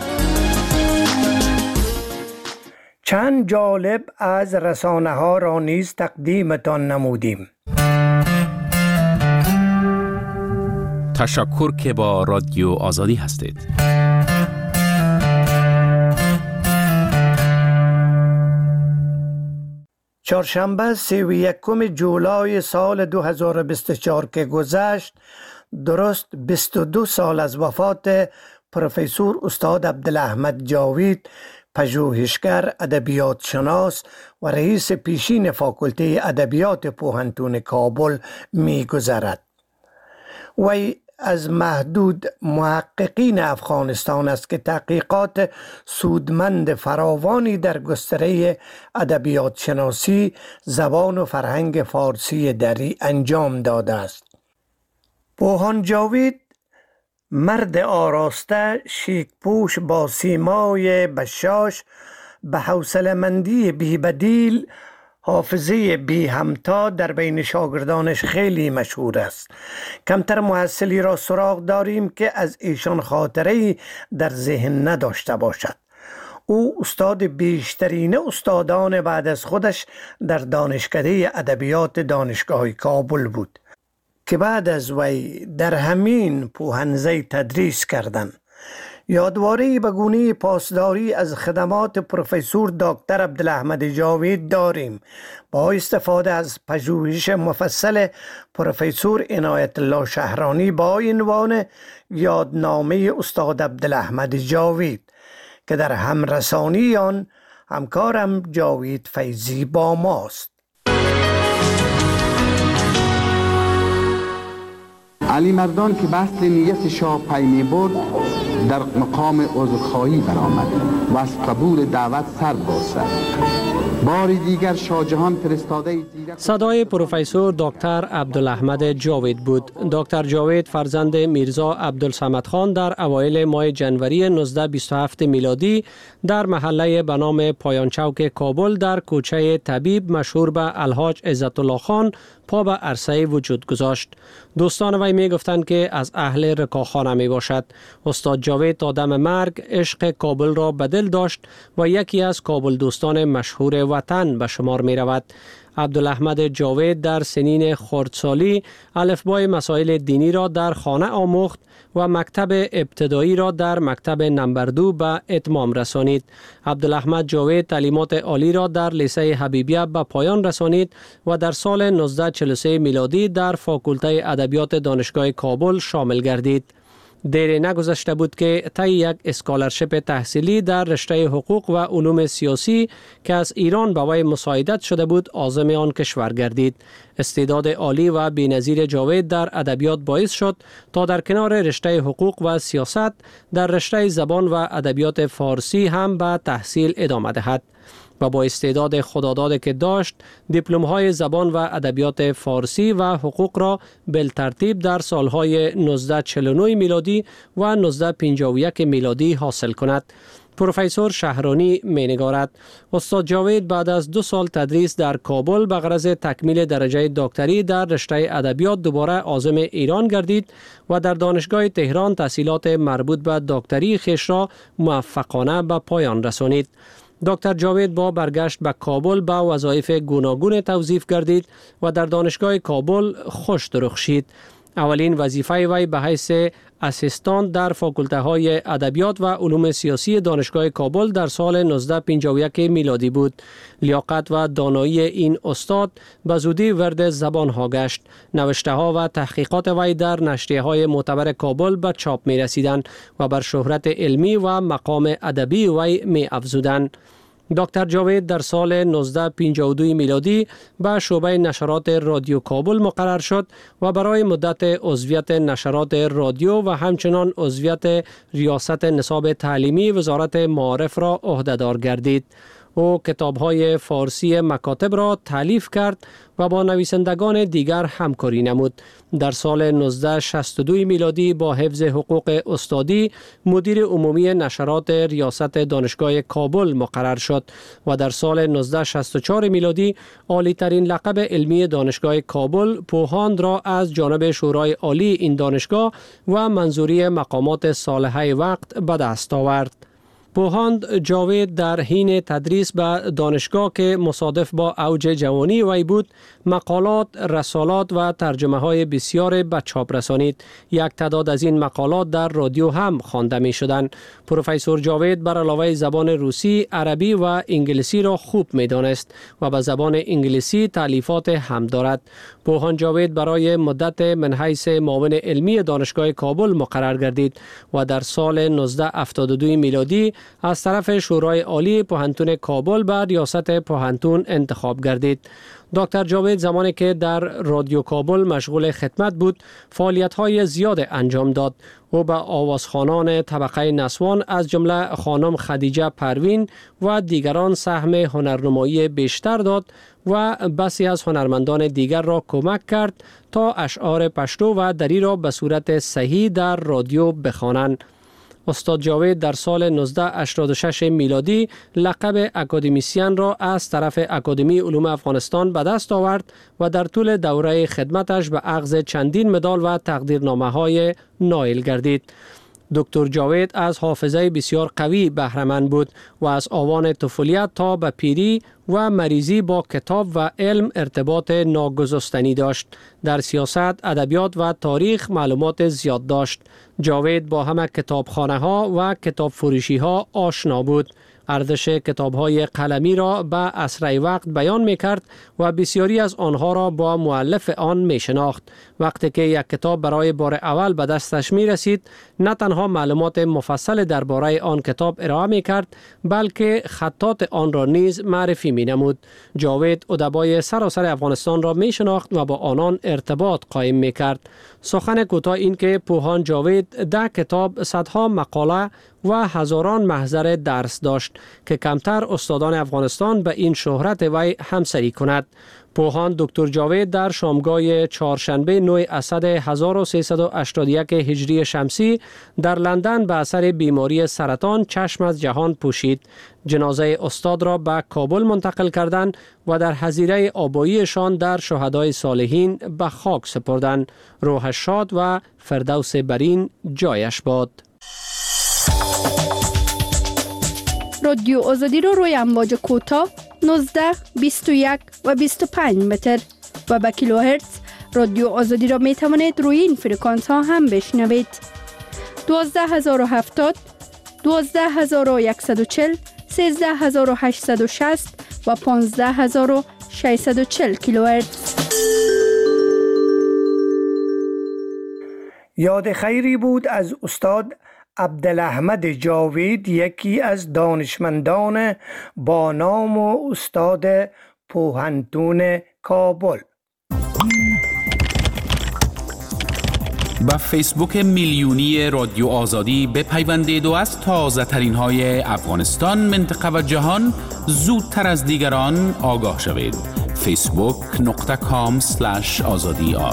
چند جالب از رسانه ها را نیز تقدیمتان نمودیم. تشکر که با رادیو آزادی هستید. چهارشنبه سی و یکم جولای سال دو هزار و بیست و چهار که گذشت، درست بیست و دو سال از وفات پروفسور استاد عبدالاحمد جاوید، پژوهشگر، ادبیات شناس و رئیس پیشین فاکولته ادبیات پوهنتون کابل می گذرد. وی از محدود محققین افغانستان است که تحقیقات سودمند فراوانی در گستره ادبیات شناسی، زبان و فرهنگ فارسی دری انجام داده است. پوهان جاوید مرد آراسته، شیکپوش با سیمای بشاش به حوصله‌مندی بی بدیل، حافظه بی همتا در بین شاگردانش خیلی مشهور است. کمتر محصلی را سراغ داریم که از ایشان خاطره‌ای در ذهن نداشته باشد. او استاد بیشترین استادان بعد از خودش در دانشکده ادبیات دانشگاه کابل بود که بعد از وی در همین پوهنزه تدریس کردند. یادواری به گونه پاسداری از خدمات پروفسور دکتر عبدالاحمد جاوید داریم. با استفاده از پژوهش مفصل پروفسور عنایت الله شهرانی با عنوان یادنامه استاد عبدالاحمد جاوید که در همرسانی آن همکارم جاوید فیضی با ماست. علی مردان که بحث نیت شاه پی می برد در مقام عذرخواهی برآمد و از قبول دعوت سر باززد. باری دیگر شاه جهان فرستاده زیرک صدای پروفسور دکتر عبدالاحمد جاوید بود. دکتر جاوید فرزند میرزا عبدالصمد خان در اوایل ماه جنوری نوزده بیست و هفت میلادی در محله به نام پایان چوک کابل در کوچه طبیب مشهور به الحاج عزت الله خان پا به عرصه وجود گذاشت. دوستان وی می گفتند که از اهل رکاخانه می باشد. استاد جاوید تا دم مرگ عشق کابل را به دل داشت و یکی از کابل دوستان مشهور وطن به شمار می رود. عبدالاحمد جاوید در سنین خردسالی الفبای مسائل دینی را در خانه آموخت و مکتب ابتدایی را در مکتب نمبر دو به اتمام رسانید. عبدالاحمد جاوید تعلیمات عالی را در لیسه حبیبیه به پایان رسانید و در سال نوزده صد و چهل و سه میلادی در فاکولته ادبیات دانشگاه کابل شامل گردید. دیر نگذشته بود که طی یک اسکالرشپ تحصیلی در رشته حقوق و علوم سیاسی که از ایران به وی مساعدت شده بود عازم آن کشور گردید. استعداد عالی و بی‌نظیر جاوید در ادبیات باعث شد تا در کنار رشته حقوق و سیاست در رشته زبان و ادبیات فارسی هم به تحصیل ادامه دهد و با استعداد خداداد که داشت دیپلم‌های زبان و ادبیات فارسی و حقوق را بالترتیب در سالهای نوزده صد و چهل و نه میلادی و نوزده صد و پنجاه و یک میلادی حاصل کند. پروفسور شهرانی می نگارد استاد جاوید بعد از دو سال تدریس در کابل به غرض تکمیل درجه دکتری در رشته ادبیات دوباره عازم ایران گردید و در دانشگاه تهران تحصیلات مربوط به دکتری خویش را موفقانه به پایان رسانید. دکتر جاوید با برگشت به کابل به وظایف گوناگون توظیف گردید و در دانشگاه کابل خوش درخشید. اولین وظیفه وی به حیث اسیستان در فاکولته های ادبیات و علوم سیاسی دانشگاه کابل در سال نوزده صد و پنجاه و یک میلادی بود. لیاقت و دانایی این استاد به زودی ورد زبان ها گشت. نوشته ها و تحقیقات وی در نشریه های معتبر کابل به چاپ می رسیدند و بر شهرت علمی و مقام ادبی وی می افزودند. دکتر جاوید در سال نوزده صد و پنجاه و دو میلادی به شعبه نشرات رادیو کابل مقرر شد و برای مدت عضویت نشرات رادیو و همچنان عضویت ریاست نصاب تعلیمی وزارت معارف را عهدهدار گردید. او کتاب‌های فارسی مکاتب را تالیف کرد و با نویسندگان دیگر همکاری نمود. در سال نوزده صد و شصت و دو میلادی با حفظ حقوق استادی مدیر عمومی نشرات ریاست دانشگاه کابل مقرر شد و در سال نوزده صد و شصت و چهار میلادی عالی ترین لقب علمی دانشگاه کابل پوهاند را از جانب شورای عالی این دانشگاه و منظوری مقامات صالحه وقت به دست آورد. پوهاند جاوید در حین تدریس به دانشگاه که مصادف با اوج جوانی وی بود مقالات، رسالات و ترجمه های بسیار به چاپ رسانید. یک تعداد از این مقالات در رادیو هم خوانده می شدند. پروفسور جاوید بر علاوه زبان روسی، عربی و انگلیسی را خوب می دانست و به زبان انگلیسی تالیفات هم دارد. پوهاند جاوید برای مدت من حیث معاون علمی دانشگاه کابل مقرر گردید و در سال نوزده صد و هفتاد و دو میلادی از طرف شورای عالی پوهنتون کابل به ریاست پوهنتون انتخاب گردید. دکتر جاوید زمانی که در رادیو کابل مشغول خدمت بود فعالیت‌های زیاد انجام داد. او به آوازخوانان طبقه نسوان از جمله خانم خدیجه پروین و دیگران سهم هنرنمایی بیشتر داد و بسی از هنرمندان دیگر را کمک کرد تا اشعار پشتو و دری را به صورت صحیح در رادیو بخوانند. استاد جاوید در سال نوزده هشتاد و شش میلادی لقب اکادمیسین را از طرف اکادمی علوم افغانستان به دست آورد و در طول دوره خدمتش به اخذ چندین مدال و تقدیرنامه‌های نائل گردید. دکتر جاوید از حافظه بسیار قوی بهره مند بود و از آوان طفولیت تا به پیری و مریضی با کتاب و علم ارتباط ناگسستنی داشت. در سیاست، ادبیات و تاریخ معلومات زیاد داشت. جاوید با همه کتابخانه ها و کتاب فروشی ها آشنا بود. ارزش کتاب‌های قلمی را به اسرع وقت بیان می‌کرد و بسیاری از آنها را با مؤلف آن می‌شناخت. وقتی که یک کتاب برای بار اول به دستش می‌رسید، نه تنها معلومات مفصل درباره آن کتاب ارائه می‌کرد، بلکه خطات آن را نیز معرفی می‌نمود. جاوید ادبای سراسر افغانستان را می‌شناخت و با آنان ارتباط قائم می‌کرد. سخن کوتاه این که پوهان جاوید ده کتاب، صدها مقاله و هزاران محضر درس داشت که کمتر استادان افغانستان به این شهرت وی همسری کند. پوهان دکتر جاوید در شامگاه چهارشنبه نوی اسد هزار و سیصد و هشتاد و یک هجری شمسی در لندن به اثر بیماری سرطان چشم از جهان پوشید. جنازه استاد را به کابل منتقل کردند و در حظیره آباییشان در شهدای صالحین به خاک سپردند. روحش شاد و فردوس برین جایش باد. رادیو آزادی رو روی امواج کوتاه نوزده، بیست و یک و بیست و پنج متر و با کیلوهرتز رادیو آزادی را می توانید روی این فرکانس ها هم بشنوید. دوازده هزار و هفتاد، دوازده هزار و صد و چهل، سیزده هزار و هشتصد و شصت و پانزده هزار و ششصد و چهل کیلوهرتز. یاد خیری بود از استاد عبدالاحمد جاوید، یکی از دانشمندان با نام و استاد پوهنتون کابل. با فیسبوک میلیونی رادیو آزادی بپیوندید و از تازه ترین های افغانستان، منطقه و جهان زودتر از دیگران آگاه شوید. فیسبوک نقطه کام سلش آزادی آر.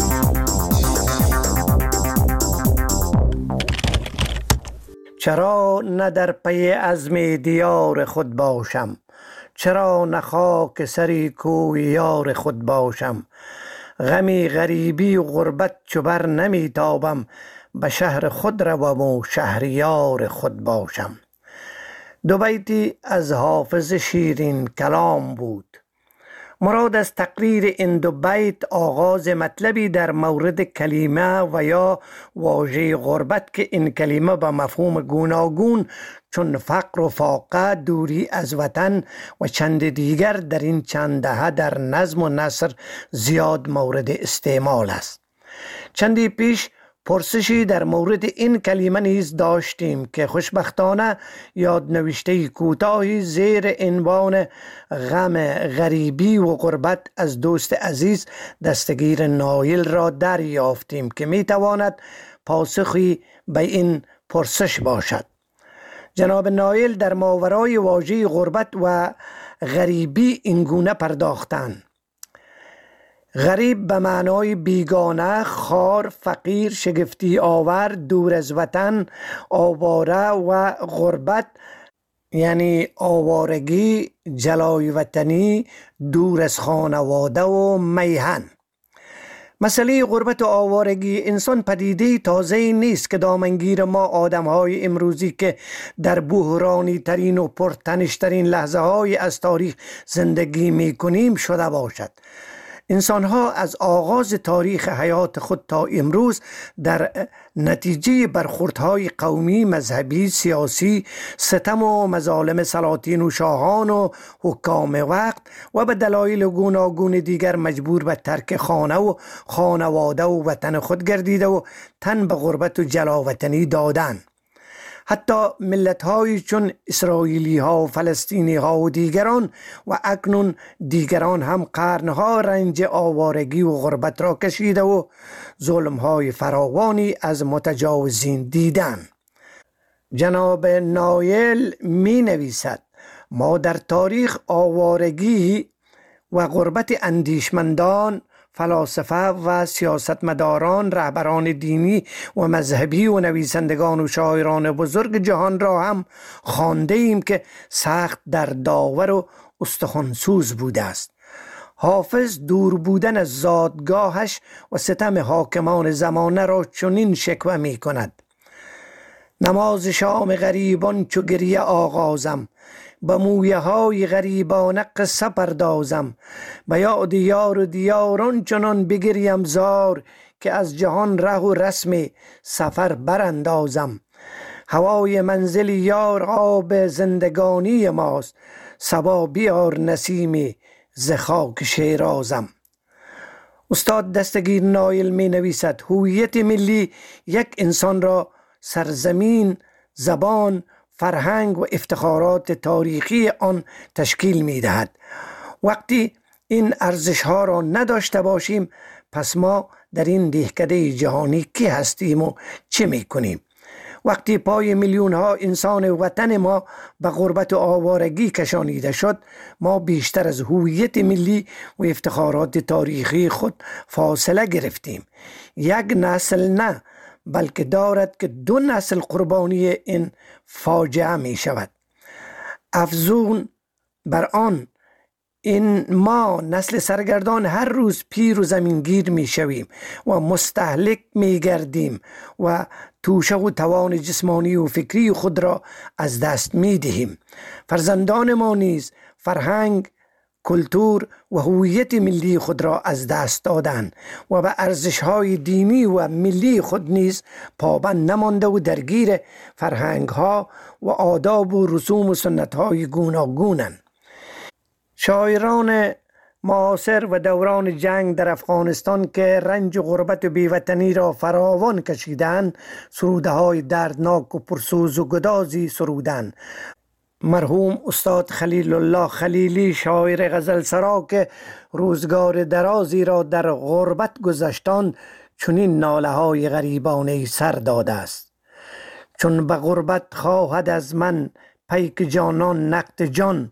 چرا نه در پی عزم دیار خود باشم، چرا نه خاک سری کوی یار خود باشم. غمی غریبی و غربت چو بر نمی تابم، به شهر خود روم و شهریار خود باشم. دو بیتی از حافظ شیرین کلام بود. مراد از تقریر این دو بیت آغاز مطلبی در مورد کلمه و یا واژه غربت که این کلمه به مفهوم گوناگون چون فقر و فاقه، دوری از وطن و چند دیگر در این چند دهه در نظم و نثر زیاد مورد استعمال است. چندی پیش پرسشی در مورد این کلمه نیز داشتیم که خوشبختانه یادنوشته کوتاهی زیر عنوان غم غریبی و غربت از دوست عزیز دستگیر نایل را دریافتیم که میتواند پاسخی به این پرسش باشد. جناب نایل در ماورای واژه غربت و غریبی اینگونه پرداختند: غریب به معنای بیگانه، خار، فقیر، شگفتی آور، دور از وطن، آواره، و غربت یعنی آوارگی، جلای وطنی، دور از خانواده و میهن. مسئله غربت و آوارگی انسان پدیده تازه نیست که دامنگیر ما آدمهای امروزی که در بحرانی ترین و پرتنش ترین لحظه های از تاریخ زندگی می کنیم شده باشد. انسان ها از آغاز تاریخ حیات خود تا امروز در نتیجه برخوردهای قومی، مذهبی، سیاسی، ستم و مظالم سلاطین و شاهان و حکام وقت و به دلایل گوناگون دیگر مجبور به ترک خانه و خانواده و وطن خود گردیده و تن به غربت و جلاوطنی دادند. حتی ملت های چون اسرائیلی ها و فلسطینی ها و دیگران و اکنون دیگران هم قرنها رنج آوارگی و غربت را کشیده و ظلم های فراوانی از متجاوزین دیدن. جناب نایل می نویسد: ما در تاریخ آوارگی و غربت اندیشمندان، فلاسفه و سیاستمداران، رهبران دینی و مذهبی و نویسندگان و شاعران بزرگ جهان را هم خوانده ایم که سخت در داور و استخوانسوز بوده است. حافظ دور بودن از زادگاهش و ستم حاکمان زمانه را چنین شکوه می کند: نماز شام غریبان چو گریه آغازم، به مویه های غریبانه قصه پردازم، به یاد یار و دیاران چنان بگریم زار، که از جهان ره و رسم سفر براندازم. هوای منزل یار آب زندگانی ماست، صبا بیار نسیمی ز خاک شیرازم. استاد دستگیر نایل می نویسد: هویت ملی یک انسان را سرزمین، زبان، فرهنگ و افتخارات تاریخی آن تشکیل می دهد. وقتی این ارزش ها را نداشته باشیم، پس ما در این دهکده جهانی کی هستیم و چه می کنیم؟ وقتی پای میلیون ها انسان وطن ما به غربت و آوارگی کشانیده شد، ما بیشتر از هویت ملی و افتخارات تاریخی خود فاصله گرفتیم. یک نسل نه، بلکه دارد که دو نسل قربانی این فاجعه می شود. افزون بر آن، این ما نسل سرگردان هر روز پیر و زمینگیر می شویم و مستهلک می گردیم و توشه و توان جسمانی و فکری خود را از دست می دهیم. فرزندان ما نیز فرهنگ، کلتور و هویت ملی خود را از دست دادند و به ارزش‌های دینی و ملی خود نیز پابند نمانده و درگیر فرهنگ‌ها و آداب و رسوم و سنت‌های گوناگونند. شاعران معاصر و دوران جنگ در افغانستان که رنج و غربت و بیوطنی را فراوان کشیدند، سروده های دردناک و پرسوز و گدازی سرودند. مرحوم استاد خلیل الله خلیلی، شاعر غزل سرا که روزگار درازی را در غربت گذشتان، چنین ناله های غریبانه سر داده است: چون به غربت خواهد از من پیک جانان نقد جان،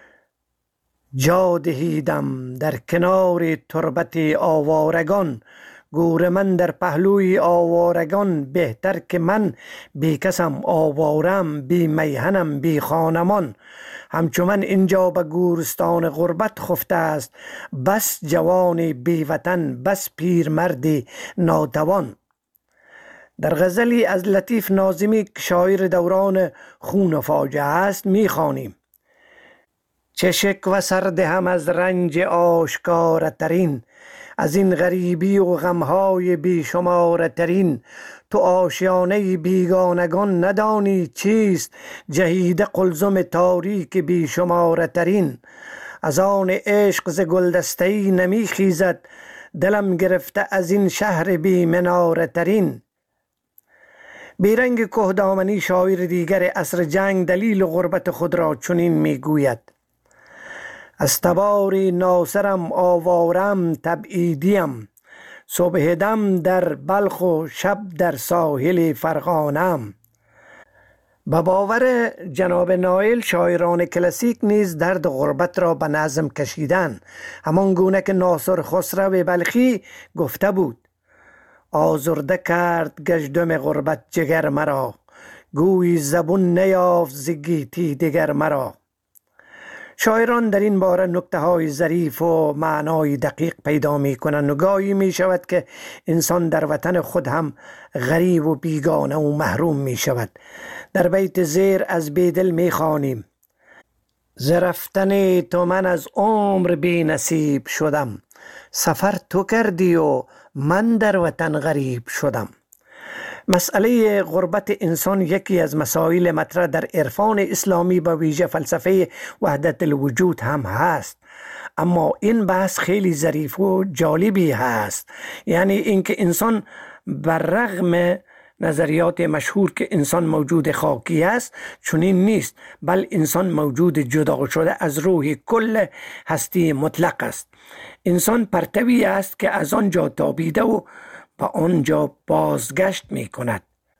جا دهیدم در کنار تربت آوارگان. گور من در پهلوی آوارگان، بهتر که من بی کسم آوارم، بی میهنم بی خانمان. همچون من اینجا به گورستان غربت خفته است، بس جوان بی وطن، بس پیر مردی ناتوان. در غزلی از لطیف ناظمی که شاعر دوران خون و فاجعه است می خوانیم: چه شکوه سرد هم از رنج آشکار ترین، از این غریبی و غمهای بیشمار ترین. تو آشیانه بیگانگان ندانی چیست، جهیده قلزم تاریک بیشمار ترین. از آن عشق ز گلدسته‌ای نمی خیزد، دلم گرفته از این شهر بی منار ترین. بیرنگ کهدامنی، شاعر دیگر عصر جنگ، دلیل غربت خود را چنین می گوید: از تبار ناصرم آوارم تبعیدیم، صبح دم در بلخ و شب در ساحل فرغانم. به باور جناب نایل، شاعران کلاسیک نیز درد غربت را به نظم کشیدند، همان گونه که ناصر خسرو بلخی گفته بود: آزرده کرد گژدم غربت جگر مرا، گوی زبون نیافت ز گیتی دگر مرا. شاعران در این باره نکته های ظریف و معنای دقیق پیدا می کنند و گاهی می شود که انسان در وطن خود هم غریب و بیگانه و محروم می شود. در بیت زیر از بیدل می خوانیم: ز رفتن تو من از عمر بی نصیب شدم، سفر تو کردی و من در وطن غریب شدم. مسئله غربت انسان یکی از مسائل مطرح در عرفان اسلامی به ویژه فلسفه وحدت الوجود هم هست. اما این بحث خیلی ظریف و جالبی هست، یعنی اینکه انسان بر رغم نظریات مشهور که انسان موجود خاکی است چنین نیست، بل انسان موجود جدا شده از روح کل هستی مطلق است. انسان پرتوی است که از آنجا تابیده و به آنجا بازگشت می کند.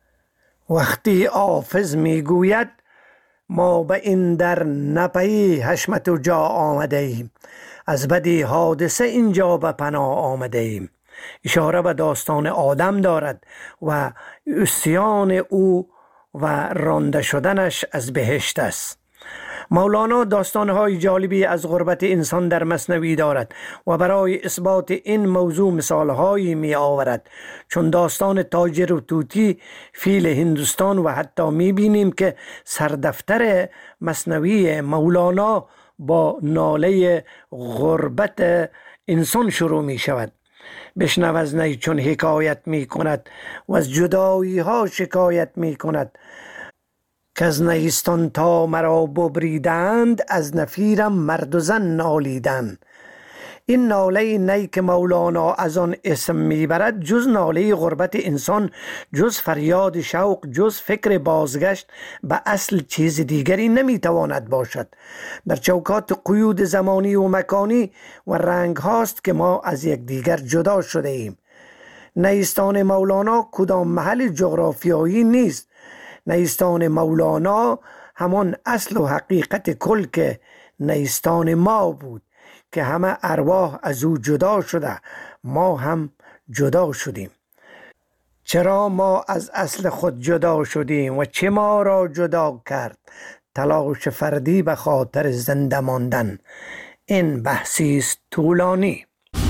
وقتی حافظ می گوید ما به این در نپی حشمت و جا آمده ایم، از بدی حادثه اینجا به پناه آمده ایم. اشاره به داستان آدم دارد و عصیان او و رانده شدنش از بهشت است. مولانا داستانهای جالبی از غربت انسان در مثنوی دارد و برای اثبات این موضوع مثالهایی می آورد، چون داستان تاجر و طوطی، فیل هندوستان، و حتی می بینیم که سردفتر مثنوی مولانا با ناله غربت انسان شروع می شود. بشنو از نی چون حکایت می کند و از جدایی ها شکایت می کند، که از نیستان تا مرا ببریدند، از نفیرم مرد و زن نالیدند. این ناله نی که مولانا از آن اسم میبرد جز ناله غربت انسان، جز فریاد شوق، جز فکر بازگشت به اصل چیز دیگری نمیتواند باشد. در چوکات قیود زمانی و مکانی و رنگ هاست که ما از یک دیگر جدا شده ایم. نیستان مولانا کدام محل جغرافیایی نیست. نیستان مولانا همان اصل و حقیقت کل که نیستان ما بود، که همه ارواح از او جدا شده، ما هم جدا شدیم. چرا ما از اصل خود جدا شدیم و چه ما را جدا کرد؟ تلاش فردی به خاطر زنده ماندن. این بحثی است طولانی.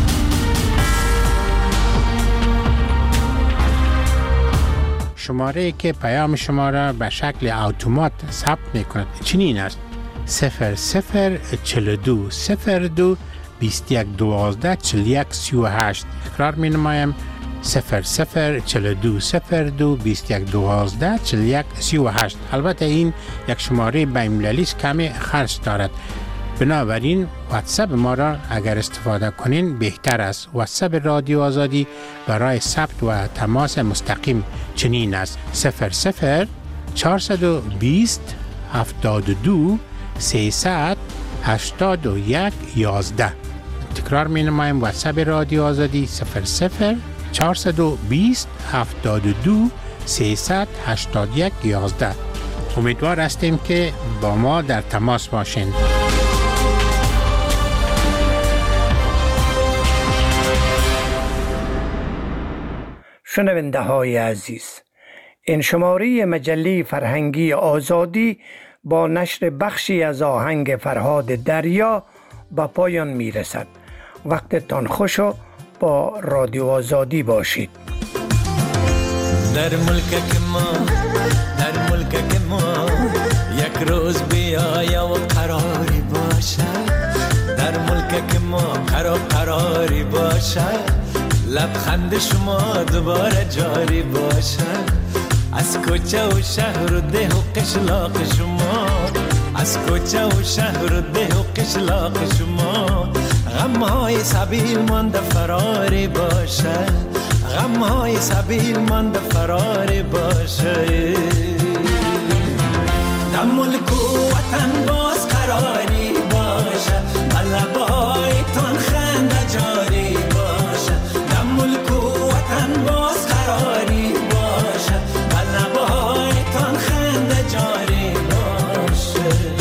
شماره که پیام شما را به شکل اتومات ثبت می کند چنین است: صفر صفر چهل و دو صفر دو بیست و یک دوازده چهل و یک سی و هشت. تکرار می نمایم: صفر صفر چهل و دو صفر دو بیست و یک دوازده چهل و یک سی و هشت. البته این یک شماره بین‌المللی است، کمی خرج دارد، بنابراین واتساپ ما را اگر استفاده کنین بهتر است. واتساپ رادیو آزادی برای ثبت و تماس مستقیم چنین است: صفر صفر چهارصد و بیست هفتاد و دو سیصد هشتاد و یک یازده. تکرار می نمایم: واتساپ رادیو آزادی صفر صفر چهارصد و بیست هفتاد و دو سیصد هشتاد و یک یازده. امیدوار هستیم که با ما در تماس باشین. شنونده های عزیز، این شماره مجله فرهنگی آزادی با نشر بخشی از آهنگ فرهاد دریا به پایان می رسد. وقتتان خوش و با رادیو آزادی باشید. در ملک ما در ملک ما یک روز بیایا و قراری باشد. در ملک ما قرار قراری باشد. لبخند شما دوباره جاری باشد. از کوچه و شهر و ده و قشلاق شما، از کوچه و شهر و ده و قشلاق شما، غمهای سبیل مانده فراری باشد. غمهای سبیل مانده فراری باشد. در ملک و وطن باز قراری باشد. لبایتان خنده جاری باشد. در ملک و وطن باز قراری باشد. لبایتان خنده جاری باشد.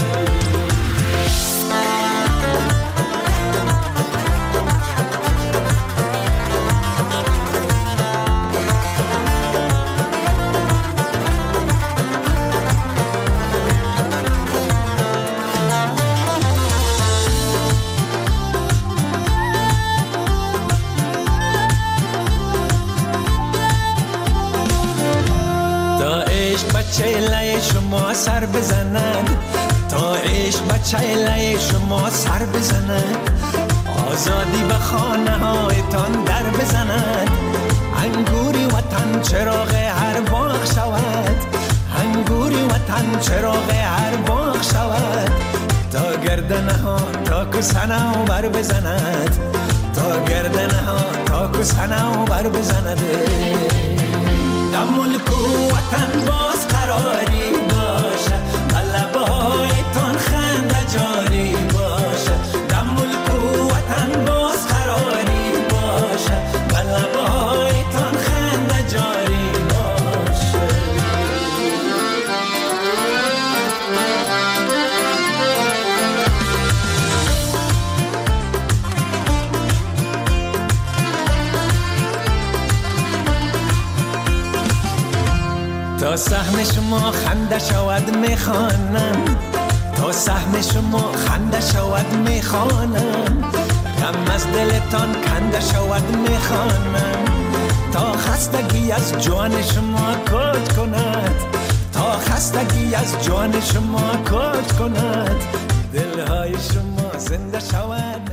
بچه لای شما سر بزند، تا عشق بچه لای شما سر بزند. آزادی به خانه هایتان در بزند. انگوری وطن چراغ هر باغ شود. انگوری وطن چراغ هر باغ شود. تا گردنه ها تا کسنه و بر بزند. تا گردنه ها تا کسنه و بر بزند. در ملک و وطن باز قراری باشد. لبایتان خنده جاری باشد. در ملک و وطن باز قراری باشد. لبایتان خنده جاری باشد. تا سهم شما خنده شود میخوانم، تا سهم شما خنده شود میخوانم، غم از دلتان کنده شود میخوانم، تا خستگی از جان شما کج کند، تا خستگی از جان شما کج کند، دلهای شما زنده شود.